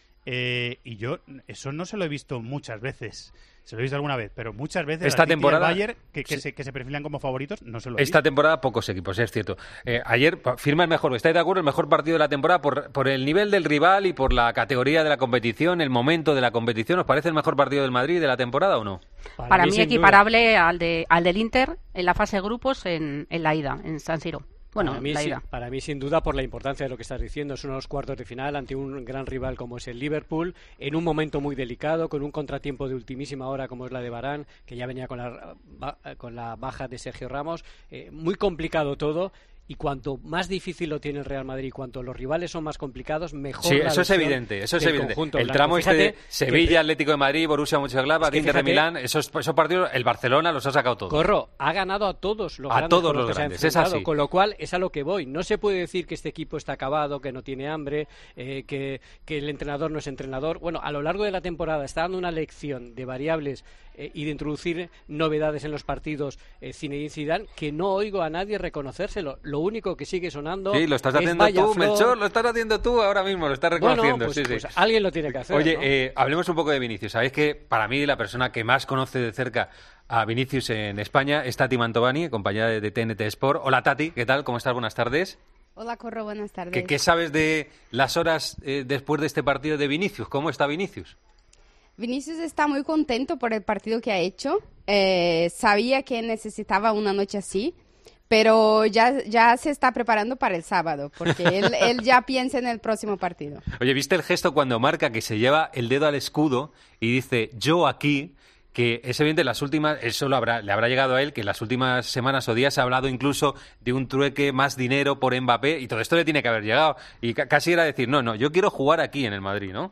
S21: eh, y yo eso no se lo he visto muchas veces. Se lo he visto alguna vez, pero muchas veces
S4: esta
S21: al City
S4: temporada
S21: y al Bayern, que, que,
S4: sí.
S21: se, que se perfilan como favoritos, no se lo he
S4: Esta
S21: visto.
S4: temporada pocos equipos, es cierto. Eh, ayer firma el mejor, ¿estáis de acuerdo? El mejor partido de la temporada por, por el nivel del rival y por la categoría de la competición, el momento de la competición. ¿Os parece el mejor partido del Madrid de la temporada o no?
S9: Para, Para mí, mí equiparable al, de, al del Inter en la fase de grupos en, en la ida, en San Siro. Bueno,
S8: para mí,
S9: la
S8: sí,
S9: ida.
S8: para mí, sin duda, por la importancia de lo que estás diciendo. Es uno de los cuartos de final ante un gran rival como es el Liverpool, en un momento muy delicado, con un contratiempo de ultimísima hora como es la de Varane, que ya venía con la, con la baja de Sergio Ramos. Eh, muy complicado todo. Y cuanto más difícil lo tiene el Real Madrid, cuanto los rivales son más complicados, mejor.
S4: Sí,
S8: la
S4: eso es evidente, eso es evidente. El tramo este de Sevilla, que, Atlético de Madrid, Borussia Mönchengladbach, Inter de Milán, esos, esos partidos, el Barcelona los ha sacado todos.
S8: Corro, ha ganado a todos los
S4: a
S8: grandes.
S4: todos
S8: los,
S4: los
S8: que
S4: grandes,
S8: se han
S4: es así.
S8: Con lo cual, es a lo que voy. No se puede decir que este equipo está acabado, que no tiene hambre, eh, que, que el entrenador no es entrenador. Bueno, a lo largo de la temporada está dando una lección de variables eh, y de introducir novedades en los partidos eh, Zinedine Zidane, que no oigo a nadie reconocérselo. Lo único que sigue sonando.
S4: Sí, lo estás haciendo tú, Melchor, lo estás haciendo tú ahora mismo, lo estás reconociendo.
S8: Bueno, pues,
S4: sí,
S8: pues
S4: sí.
S8: alguien lo tiene que hacer.
S4: Oye,
S8: ¿no?
S4: eh, hablemos un poco de Vinicius. Sabéis que para mí la persona que más conoce de cerca a Vinicius en España es Tati Mantovani, compañera de, de T N T Sport. Hola Tati, ¿qué tal? ¿Cómo estás? Buenas tardes.
S10: Hola Corro, buenas tardes.
S4: ¿Qué, qué sabes de las horas eh, después de este partido de Vinicius? ¿Cómo está Vinicius?
S10: Vinicius está muy contento por el partido que ha hecho. Eh, sabía que necesitaba una noche así, pero ya, ya se está preparando para el sábado, porque él, él ya piensa en el próximo partido.
S4: Oye, ¿viste el gesto cuando marca que se lleva el dedo al escudo y dice yo aquí? que es evidente las últimas, eso lo habrá, le habrá llegado a él, que en las últimas semanas o días se ha hablado incluso de un trueque, más dinero por Mbappé, y todo esto le tiene que haber llegado. Y ca- casi era decir, no, no, yo quiero jugar aquí en el Madrid, ¿no?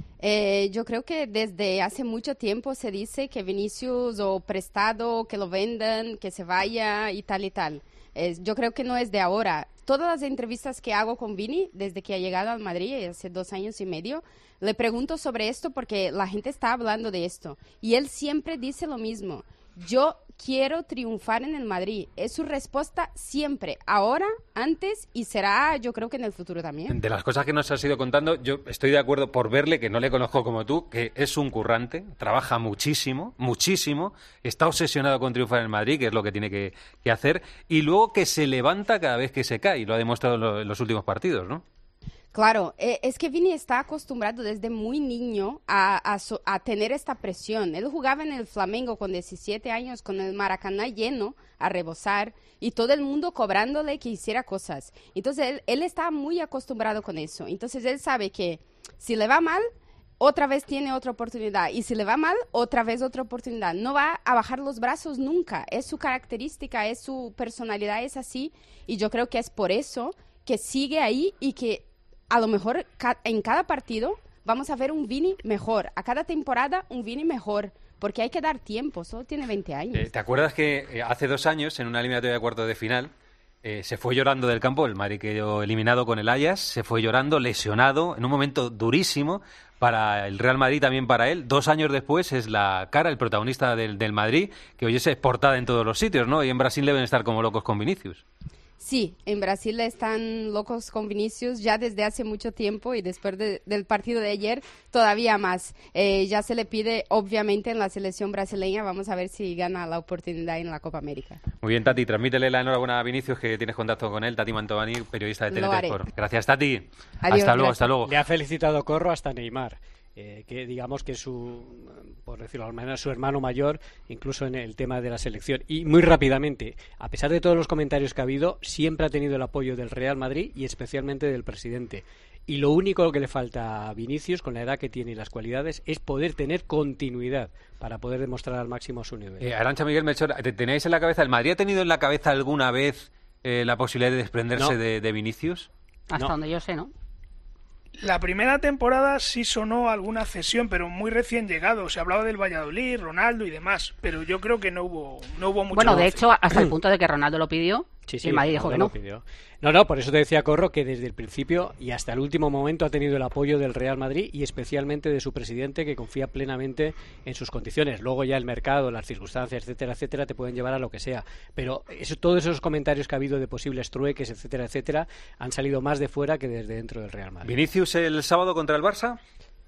S10: Eh, yo creo que desde hace mucho tiempo se dice que Vinicius o prestado, que lo vendan, que se vaya y tal y tal. Eh, yo creo que no es de ahora. Todas las entrevistas que hago con Vini, desde que ha llegado al Madrid, hace dos años y medio, le pregunto sobre esto porque la gente está hablando de esto. Y él siempre dice lo mismo. Yo quiero triunfar en el Madrid. Es su respuesta siempre, ahora, antes y será, yo creo que en el futuro también.
S4: De las cosas que nos has ido contando, yo estoy de acuerdo por verle, que no le conozco como tú, que es un currante, trabaja muchísimo, muchísimo, está obsesionado con triunfar en el Madrid, que es lo que tiene que, que hacer, y luego que se levanta cada vez que se cae, y lo ha demostrado en, lo, en los últimos partidos, ¿no?
S10: Claro, eh, es que Vini está acostumbrado desde muy niño a, a, so, a tener esta presión. Él jugaba en el Flamengo con diecisiete años, con el Maracaná lleno, a rebosar, y todo el mundo cobrándole que hiciera cosas. Entonces, él, él está muy acostumbrado con eso. Entonces, él sabe que si le va mal, otra vez tiene otra oportunidad. Y si le va mal, otra vez otra oportunidad. No va a bajar los brazos nunca. Es su característica, es su personalidad, es así. Y yo creo que es por eso que sigue ahí y que a lo mejor ca- en cada partido vamos a ver un Vini mejor. A cada temporada un Vini mejor. Porque hay que dar tiempo. Solo tiene veinte años.
S4: Eh, ¿Te acuerdas que eh, hace dos años, en una eliminatoria de cuartos de final, eh, se fue llorando del campo, el Madrid quedó eliminado con el Ajax, se fue llorando, lesionado, en un momento durísimo para el Real Madrid, también para él. Dos años después es la cara, el protagonista del, del Madrid, que hoy es exportada en todos los sitios, ¿no? Y en Brasil deben estar como locos con Vinicius.
S10: Sí, en Brasil están locos con Vinicius ya desde hace mucho tiempo y después de, del partido de ayer todavía más. Eh, ya se le pide, obviamente, en la selección brasileña. Vamos a ver si gana la oportunidad en la Copa América.
S4: Muy bien, Tati, transmítele la enhorabuena a Vinicius, que tienes contacto con él. Tati Mantovani, periodista de
S10: Lo haré.
S4: Teledeporte. Gracias, Tati.
S10: Adiós,
S4: hasta luego,
S10: gracias.
S4: hasta luego.
S8: Le ha felicitado Corro hasta Neymar. Eh, que digamos que su, por decirlo de alguna manera, su hermano mayor, incluso en el tema de la selección. Y muy rápidamente, a pesar de todos los comentarios que ha habido, siempre ha tenido el apoyo del Real Madrid y especialmente del presidente. Y lo único que le falta a Vinicius, con la edad que tiene y las cualidades, es poder tener continuidad para poder demostrar al máximo su nivel.
S4: Eh, Arantxa, Miguel Melchor, ¿te tenéis en la cabeza, el Madrid ha tenido en la cabeza alguna vez eh, la posibilidad de desprenderse
S8: No.
S4: de, de Vinicius?
S9: Hasta
S8: No.
S9: donde yo sé, ¿no?
S7: La primera temporada sí sonó alguna cesión, pero muy recién llegado. Se hablaba del Valladolid, Ronaldo y demás, pero yo creo que no hubo, no hubo mucho.
S9: Bueno, de
S7: roce.
S9: hecho, hasta el punto de que Ronaldo lo pidió
S8: Sí,
S9: y
S8: sí,
S9: el Madrid dijo que
S8: Ronaldo
S9: no.
S8: lo pidió. No, no, por eso te decía, Corro, que desde el principio y hasta el último momento ha tenido el apoyo del Real Madrid y especialmente de su presidente, que confía plenamente en sus condiciones. Luego ya el mercado, las circunstancias, etcétera, etcétera, te pueden llevar a lo que sea. Pero eso, todos esos comentarios que ha habido de posibles trueques, etcétera, etcétera, han salido más de fuera que desde dentro del Real Madrid.
S4: ¿Vinicius el sábado contra el Barça?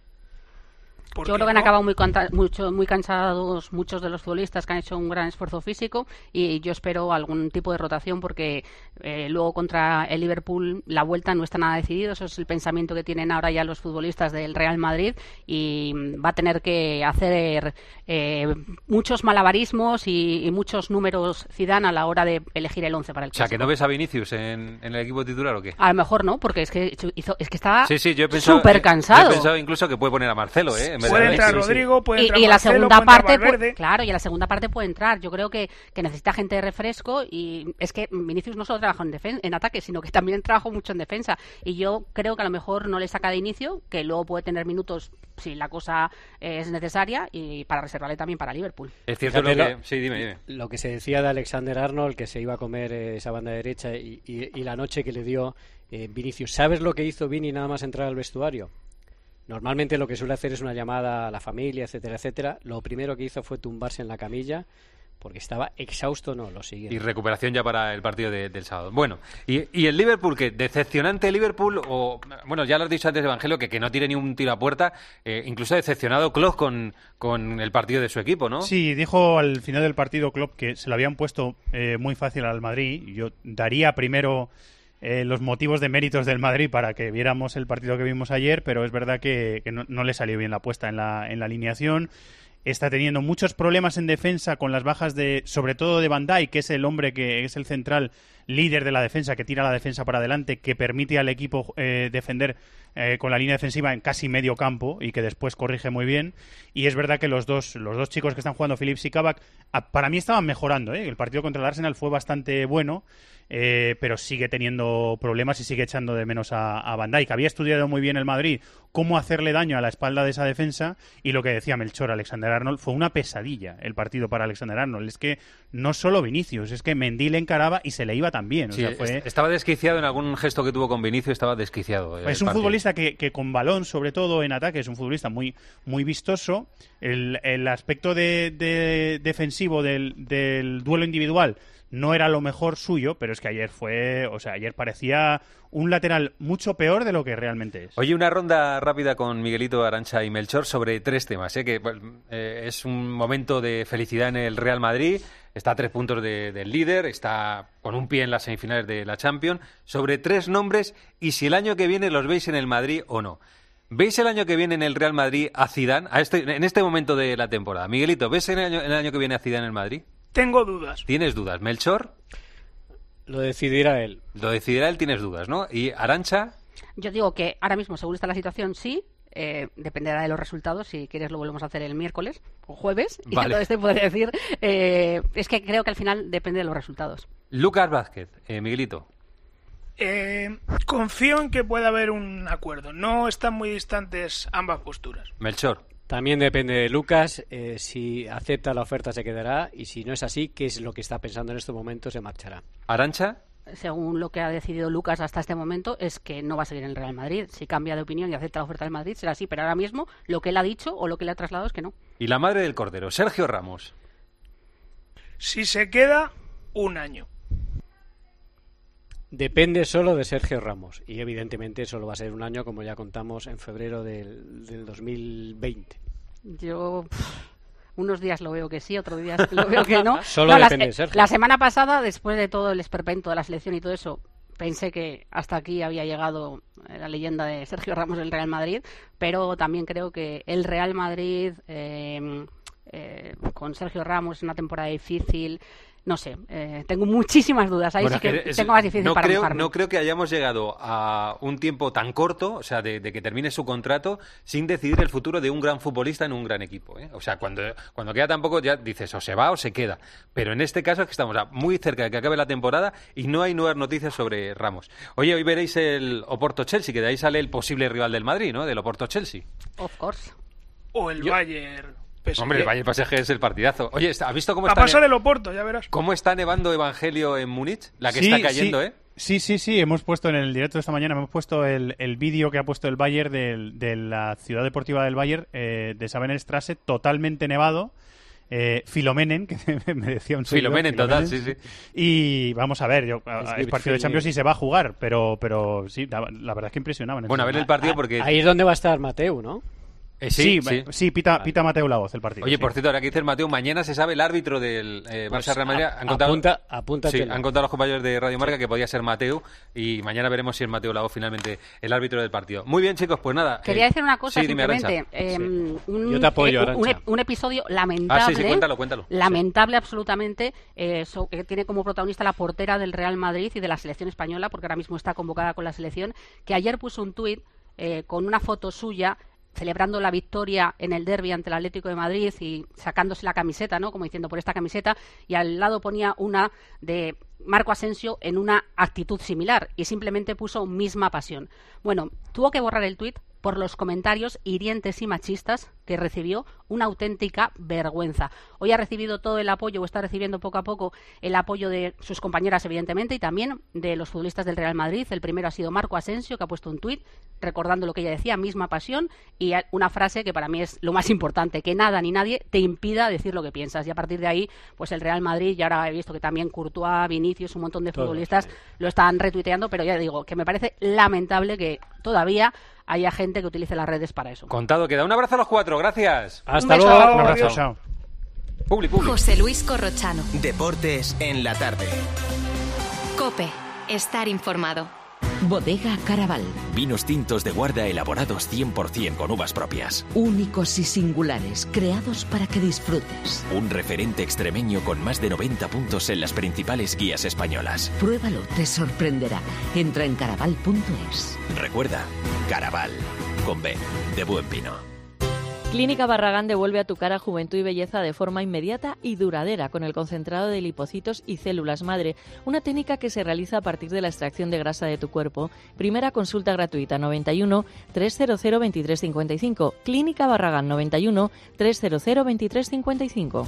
S9: Yo creo que han acabado muy, canta- mucho, muy cansados muchos de los futbolistas que han hecho un gran esfuerzo físico y yo espero algún tipo de rotación porque eh, luego contra el Liverpool la vuelta no está nada decidido. Eso es el pensamiento que tienen ahora ya los futbolistas del Real Madrid y va a tener que hacer eh, muchos malabarismos y, y muchos números Zidane a la hora de elegir el once para el
S4: O sea,
S9: clásico.
S4: ¿que no ves a Vinicius en, en el equipo titular o qué?
S9: A lo mejor no, porque es que hizo, es que estaba
S4: Sí, sí, yo he pensado,
S9: súper cansado.
S4: yo he pensado incluso que puede poner a Marcelo, ¿eh? En vez de
S7: Puede
S4: a
S7: entrar
S4: Vinicius.
S7: Rodrigo, puede
S9: y,
S7: entrar
S9: y en la
S7: Marcelo,
S9: segunda
S7: puede entrar
S9: parte
S7: Valverde.
S9: pu- claro y en la segunda parte puede entrar. Yo creo que, que necesita gente de refresco y es que Vinicius no solo trabaja en, defen- en ataque sino que también trabajó mucho en defensa y yo creo que a lo mejor no le saca de inicio, que luego puede tener minutos si la cosa eh, es necesaria y para reservarle también para Liverpool.
S4: Es cierto lo
S8: Fíjate
S4: que... Sí, dime, dime.
S8: Lo que se decía de Alexander Arnold, que se iba a comer eh, esa banda derecha y, y- y la noche que le dio eh, Vinicius. ¿Sabes lo que hizo Vini nada más entrar al vestuario? Normalmente lo que suele hacer es una llamada a la familia, etcétera, etcétera. Lo primero que hizo fue tumbarse en la camilla porque estaba exhausto, no, lo siguiente.
S4: Y recuperación ya para el partido de- del sábado. Bueno, y, y el Liverpool, ¿qué? ¿Decepcionante Liverpool? O, bueno, ya lo has dicho antes, Evangelio, que, que no tire ni un tiro a puerta. Eh, incluso decepcionado Klopp con, con el partido de su equipo, ¿no?
S21: Sí, dijo al final del partido Klopp que se lo habían puesto eh, muy fácil al Madrid. Yo daría primero eh, los motivos de méritos del Madrid para que viéramos el partido que vimos ayer, pero es verdad que, que no, no le salió bien la apuesta en la, en la alineación. Está teniendo muchos problemas en defensa con las bajas de, sobre todo de Van Dijk, que es el hombre que es el central líder de la defensa, que tira la defensa para adelante, que permite al equipo eh, defender eh, con la línea defensiva en casi medio campo y que después corrige muy bien. Y es verdad que los dos los dos chicos que están jugando, Phillips y Kabak, para mí estaban mejorando, ¿eh? El partido contra el Arsenal fue bastante bueno, eh, pero sigue teniendo problemas y sigue echando de menos a, a Van Dijk. Había estudiado muy bien el Madrid cómo hacerle daño a la espalda de esa defensa, y lo que decía Melchor, Alexander-Arnold, fue una pesadilla el partido para Alexander-Arnold. Es que no solo Vinicius, es que Mendy le encaraba y se le iba también. O
S4: Sí,
S21: sea, fue...
S4: estaba desquiciado en algún gesto que tuvo con Vinicius, estaba desquiciado.
S21: Es un partido. futbolista que, que con balón, sobre todo en ataque, es un futbolista muy, muy vistoso. El, el aspecto de, de defensivo del, del duelo individual no era lo mejor suyo, pero es que ayer fue, o sea, ayer parecía un lateral mucho peor de lo que realmente es.
S4: Oye, una ronda rápida con Miguelito, Arantxa y Melchor sobre tres temas, ¿eh? que eh, es un momento de felicidad en el Real Madrid, está a tres puntos de, del líder, está con un pie en las semifinales de la Champions, sobre tres nombres y si el año que viene los veis en el Madrid o no. ¿Veis el año que viene en el Real Madrid a Zidane, a este, en este momento de la temporada? Miguelito, ¿ves el año, el año que viene a Zidane en el Madrid?
S7: Tengo dudas.
S4: ¿Tienes dudas? ¿Melchor?
S8: Lo decidirá él.
S4: Lo decidirá él, tienes dudas, ¿no? ¿Y Arantxa?
S9: Yo digo que ahora mismo, según está la situación, sí. Eh, dependerá de los resultados. Si quieres lo volvemos a hacer el miércoles o jueves. Y
S4: vale.
S9: entonces te podré decir... Eh, es que creo que al final depende de los resultados.
S4: Lucas Vázquez, eh, Miguelito.
S7: Eh, confío en que pueda haber un acuerdo. No están muy distantes ambas posturas.
S4: Melchor.
S8: También depende de Lucas, eh, si acepta la oferta se quedará y si no es así, ¿qué es lo que está pensando en este momento? Se marchará.
S4: ¿Arantxa?
S9: Según lo que ha decidido Lucas hasta este momento, es que no va a seguir en el Real Madrid. Si cambia de opinión y acepta la oferta del Madrid, será así, pero ahora mismo lo que él ha dicho o lo que le ha trasladado es que no.
S4: Y la madre del Cordero, Sergio Ramos.
S7: Si se queda, un año.
S8: Depende solo de Sergio Ramos y evidentemente solo va a ser un año, como ya contamos en febrero del, del dos mil veinte.
S9: Yo pff, unos días lo veo que sí, otros días lo veo que no.
S8: Solo
S9: no,
S8: depende
S9: la,
S8: de Sergio.
S9: La semana pasada, después de todo el esperpento de la selección y todo eso, pensé que hasta aquí había llegado la leyenda de Sergio Ramos del Real Madrid, pero también creo que el Real Madrid eh, eh, con Sergio Ramos es una temporada difícil. No sé, eh, tengo muchísimas dudas. Ahí
S4: Bueno,
S9: sí que
S4: es,
S9: tengo más difícil
S4: no
S9: para
S4: creo,
S9: mojarme.
S4: No creo que hayamos llegado a un tiempo tan corto, o sea, de, de que termine su contrato, sin decidir el futuro de un gran futbolista en un gran equipo, ¿eh? O sea, cuando, cuando queda tan poco ya dices o se va o se queda. Pero en este caso es que estamos muy cerca de que acabe la temporada y no hay nuevas noticias sobre Ramos. Oye, hoy veréis el Oporto-Chelsea, que de ahí sale el posible rival del Madrid, ¿no? Del Oporto-Chelsea.
S9: Of course.
S7: O el
S4: Yo...
S7: Bayern... P S G.
S4: Hombre, el Bayern P S G es el partidazo. Oye, ¿has visto cómo
S7: a
S4: está...
S7: pasar el Oporto, ya verás.
S4: ¿Cómo está nevando Evangelio en Múnich? La que
S21: Sí,
S4: está cayendo,
S21: sí.
S4: ¿eh?
S21: Sí, sí, sí, hemos puesto en el directo de esta mañana, hemos puesto el, el vídeo que ha puesto el Bayern del- de la ciudad deportiva del Bayern, eh, de Sabenerstrasse, totalmente nevado. Eh, Filomenen, que me decía un seguidor,
S4: Filomenen, total, sí, sí.
S21: Y vamos a ver, yo, es
S8: good
S21: partido de
S8: feeling.
S21: Champions y se va a jugar, pero, pero sí, la, la verdad es que impresionaban.
S4: Bueno, a ver el partido porque...
S8: Ahí es donde va a estar Mateu, ¿no?
S4: Eh,
S21: sí,
S4: sí,
S21: sí,
S4: sí.
S21: pita, pita Mateo la voz el partido.
S4: Oye,
S21: sí.
S4: por cierto, ahora que dice el Mateo, mañana se sabe el árbitro del eh,
S8: Pues
S4: Barça Real Madrid.
S8: a-
S4: Han contado,
S8: apunta- apúntatelo.
S4: sí, han contado los compañeros de Radio Marca que podía ser Mateo y mañana veremos si es Mateo Laoz finalmente el árbitro del partido. Muy bien, chicos, pues nada.
S9: Quería
S4: eh,
S9: decir una cosa
S4: sí, dime,
S9: simplemente.
S4: Arantxa.
S9: eh, un,
S8: Yo te apoyo,
S9: eh, un,
S8: Arantxa.
S9: ep- un episodio lamentable.
S4: Ah, sí, sí, cuéntalo, cuéntalo.
S9: Lamentable absolutamente. eh, so- que tiene como protagonista la portera del Real Madrid y de la selección española, porque ahora mismo está convocada con la selección, que ayer puso un tuit eh, con una foto suya celebrando la victoria en el derbi ante el Atlético de Madrid y sacándose la camiseta, ¿no? Como diciendo por esta camiseta, y al lado ponía una de Marco Asensio en una actitud similar y simplemente puso misma pasión. Bueno, tuvo que borrar el tuit por los comentarios hirientes y machistas que recibió, una auténtica vergüenza. Hoy ha recibido todo el apoyo, o está recibiendo poco a poco el apoyo de sus compañeras, evidentemente, y también de los futbolistas del Real Madrid. El primero ha sido Marco Asensio, que ha puesto un tuit recordando lo que ella decía, misma pasión, y una frase que para mí es lo más importante, que nada ni nadie te impida decir lo que piensas. Y a partir de ahí, pues el Real Madrid, y ahora he visto que también Courtois, Vinicius, un montón de
S8: Todos,
S9: futbolistas
S8: sí.
S9: lo están retuiteando, pero ya digo, que me parece lamentable que todavía haya gente que utilice las redes para eso.
S4: Contado queda. Un abrazo a los cuatro, gracias.
S8: Hasta
S7: beso,
S8: luego.
S7: un abrazo.
S21: Adiós, chao.
S4: Publi, publi.
S2: José Luis Corrochano.
S1: Deportes en la tarde.
S2: Cope. Estar informado.
S11: Bodega Caraval.
S12: Vinos tintos de guarda elaborados cien por ciento con uvas propias.
S11: Únicos y singulares, creados para que disfrutes.
S12: Un referente extremeño con más de noventa puntos en las principales guías españolas.
S11: Pruébalo, te sorprenderá. Entra en caraval punto es.
S12: Recuerda, Caraval, con B, de buen vino.
S13: Clínica Barragán devuelve a tu cara juventud y belleza de forma inmediata y duradera con el concentrado de lipocitos y células madre, una técnica que se realiza a partir de la extracción de grasa de tu cuerpo. Primera consulta gratuita noventa y uno, trescientos veintitrés cincuenta y cinco. Clínica Barragán noventa y uno, trescientos veintitrés cincuenta y cinco.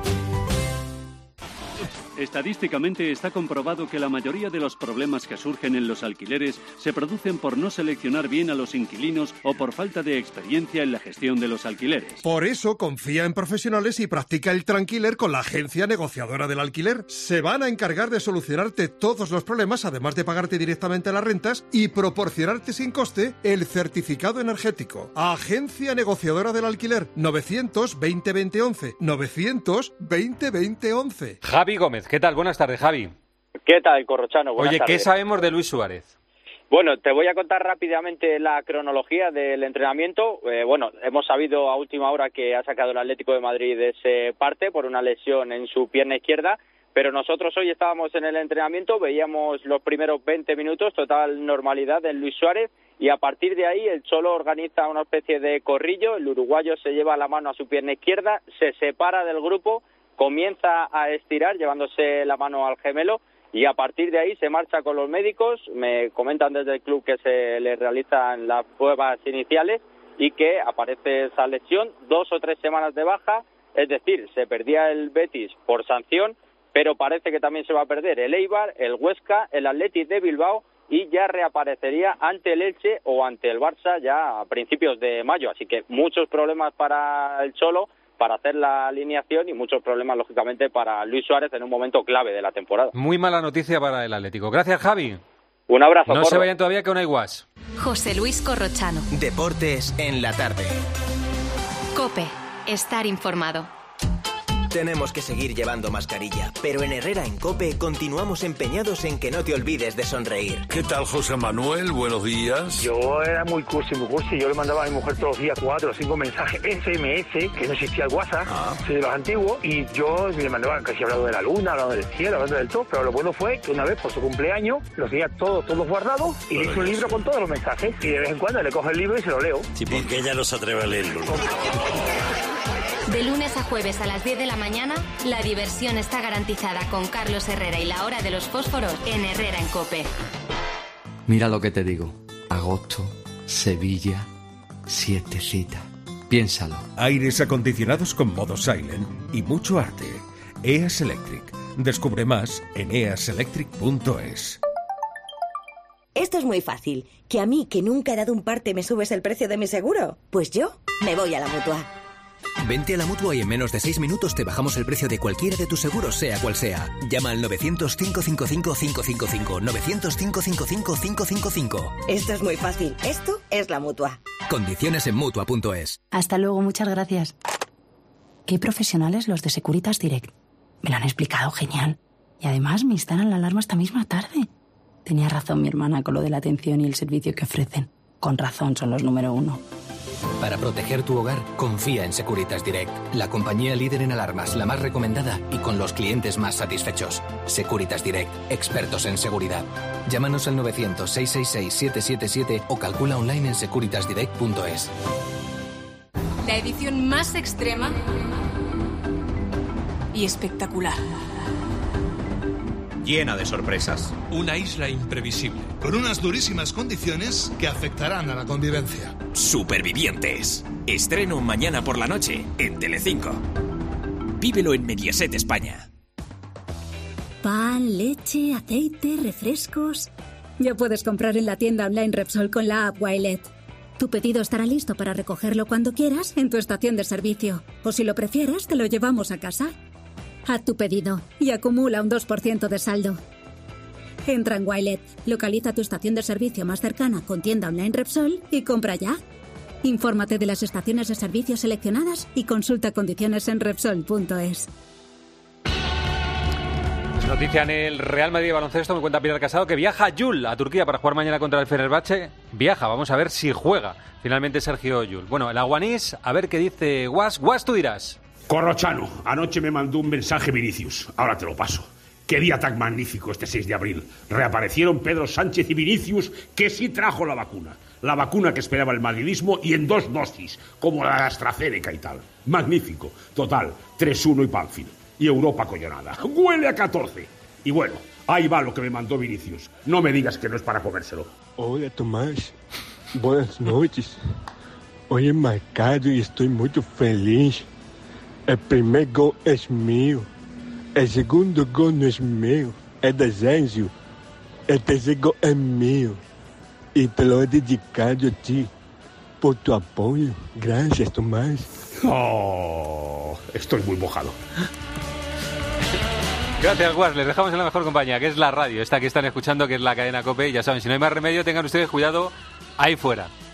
S22: Estadísticamente está comprobado que la mayoría de los problemas que surgen en los alquileres se producen por no seleccionar bien a los inquilinos o por falta de experiencia en la gestión de los alquileres.
S23: Por eso confía en profesionales y practica el Tranquiler con la agencia negociadora del alquiler. Se van a encargar de solucionarte todos los problemas, además de pagarte directamente las rentas y proporcionarte sin coste el certificado energético. Agencia negociadora del alquiler, novecientos veinte veinte once, novecientos veinte veinte once.
S4: Javi Gómez. ¿Qué tal? Buenas tardes, Javi.
S24: ¿Qué tal, Corrochano? Buenas
S4: Oye,
S24: tardes.
S4: ¿qué sabemos de Luis Suárez?
S24: Bueno, te voy a contar rápidamente la cronología del entrenamiento. Eh, bueno, hemos sabido a última hora que ha sacado el Atlético de Madrid de ese parte por una lesión en su pierna izquierda, pero nosotros hoy estábamos en el entrenamiento, veíamos los primeros veinte minutos, total normalidad en Luis Suárez, y a partir de ahí el Cholo organiza una especie de corrillo, el uruguayo se lleva la mano a su pierna izquierda, se separa del grupo, comienza a estirar llevándose la mano al gemelo y a partir de ahí se marcha con los médicos. Me comentan desde el club que se le realizan las pruebas iniciales y que aparece esa lesión, dos o tres semanas de baja, es decir, se perdía el Betis por sanción, pero parece que también se va a perder el Eibar, el Huesca, el Athletic de Bilbao y ya reaparecería ante el Elche o ante el Barça ya a principios de mayo, así que muchos problemas para el Cholo para hacer la alineación y muchos problemas, lógicamente, para Luis Suárez en un momento clave de la temporada.
S4: Muy mala noticia para el Atlético. Gracias, Javi.
S24: Un abrazo.
S4: No
S24: porro.
S4: se vayan todavía que aún hay guas.
S2: José Luis Corrochano.
S1: Deportes en la tarde.
S2: COPE. Estar informado.
S1: Tenemos que seguir llevando mascarilla, pero en Herrera en COPE continuamos empeñados en que no te olvides de sonreír.
S25: ¿Qué tal, José Manuel? Buenos días.
S19: Yo era muy cursi, muy cursi. Yo le mandaba a mi mujer todos los días cuatro o cinco mensajes S M S, que no existía el WhatsApp,
S25: Ah.
S19: soy de los antiguos, y yo le mandaba casi hablando de la luna, hablando del cielo, hablando del todo, pero lo bueno fue que una vez por su cumpleaños los tenía todos, todos guardados y le hice un libro con todos los mensajes y de vez en cuando le cojo el libro y se lo leo.
S25: Sí, porque ella no se atreve a leerlo.
S2: De lunes a jueves a las diez de la mañana, la diversión está garantizada con Carlos Herrera y la hora de los fósforos en Herrera en COPE.
S26: Mira lo que te digo. Agosto, Sevilla, siete citas. Piénsalo.
S27: Aires acondicionados con modo silent y mucho arte. E A S Electric. Descubre más en e a s electric punto es.
S28: Esto es muy fácil. ¿Que a mí, que nunca he dado un parte, me subes el precio de mi seguro? Pues yo me voy a la Mutua.
S29: Vente a la Mutua y en menos de seis minutos te bajamos el precio de cualquiera de tus seguros, sea cual sea. Llama al novecientos, cinco cinco cinco, cinco cinco cinco, novecientos, cinco cinco cinco, cinco cinco cinco.
S28: Esto es muy fácil. Esto es la Mutua.
S29: Condiciones en Mutua punto es.
S30: Hasta luego, muchas gracias. Qué profesionales los de Securitas Direct. Me lo han explicado genial. Y además me instalan la alarma esta misma tarde. Tenía razón mi hermana con lo de la atención y el servicio que ofrecen. Con razón son los número uno.
S29: Para proteger tu hogar, confía en Securitas Direct, la compañía líder en alarmas, la más recomendada y con los clientes más satisfechos. Securitas Direct, expertos en seguridad. Llámanos al novecientos, seiscientos sesenta y seis, siete siete siete o calcula online en securitas direct punto es.
S33: La edición más extrema y espectacular.
S34: Llena de sorpresas.
S35: Una isla imprevisible, con unas durísimas condiciones que afectarán a la convivencia.
S34: Supervivientes. Estreno mañana por la noche en Telecinco. Vívelo en Mediaset España.
S36: Pan, leche, aceite, refrescos. Ya puedes comprar en la tienda online Repsol con la app Wilet. Tu pedido estará listo para recogerlo cuando quieras en tu estación de servicio. O si lo prefieres, te lo llevamos a casa. Haz tu pedido y acumula un dos por ciento de saldo. Entra en Wilet, localiza tu estación de servicio más cercana con tienda online Repsol y compra ya. Infórmate de las estaciones de servicio seleccionadas y consulta condiciones en Repsol punto es.
S4: Noticia en el Real Madrid de baloncesto, me cuenta Pilar Casado, que viaja Yul a Turquía para jugar mañana contra el Fenerbahce. Viaja, vamos a ver si juega finalmente Sergio Yul. Bueno, el aguanís, a ver qué dice Guas. Guas, tú dirás.
S3: Corrochano, anoche me mandó un mensaje Vinicius, ahora te lo paso. Qué día tan magnífico este seis de abril. Reaparecieron Pedro Sánchez y Vinicius, que sí trajo la vacuna. La vacuna que esperaba el madridismo y en dos dosis, como la AstraZeneca y tal. Magnífico. Total, tres uno y Panfil. Y Europa collonada. Huele a catorce. Y bueno, ahí va lo que me mandó Vinicius. No me digas que no es para comérselo.
S5: Hola, Tomás. Buenas noches. Hoy he marcado y estoy muy feliz. El primer gol es mío. El segundo gol no es mío. Es de Zenzio. El tercer gol es mío. Y te lo he dedicado a ti. Por tu apoyo. Gracias, Tomás.
S3: Oh, estoy muy mojado.
S4: Gracias, Guas. Les dejamos en la mejor compañía, que es la radio. Esta que están escuchando, que es la cadena COPE. Ya saben, si no hay más remedio, tengan ustedes cuidado ahí fuera.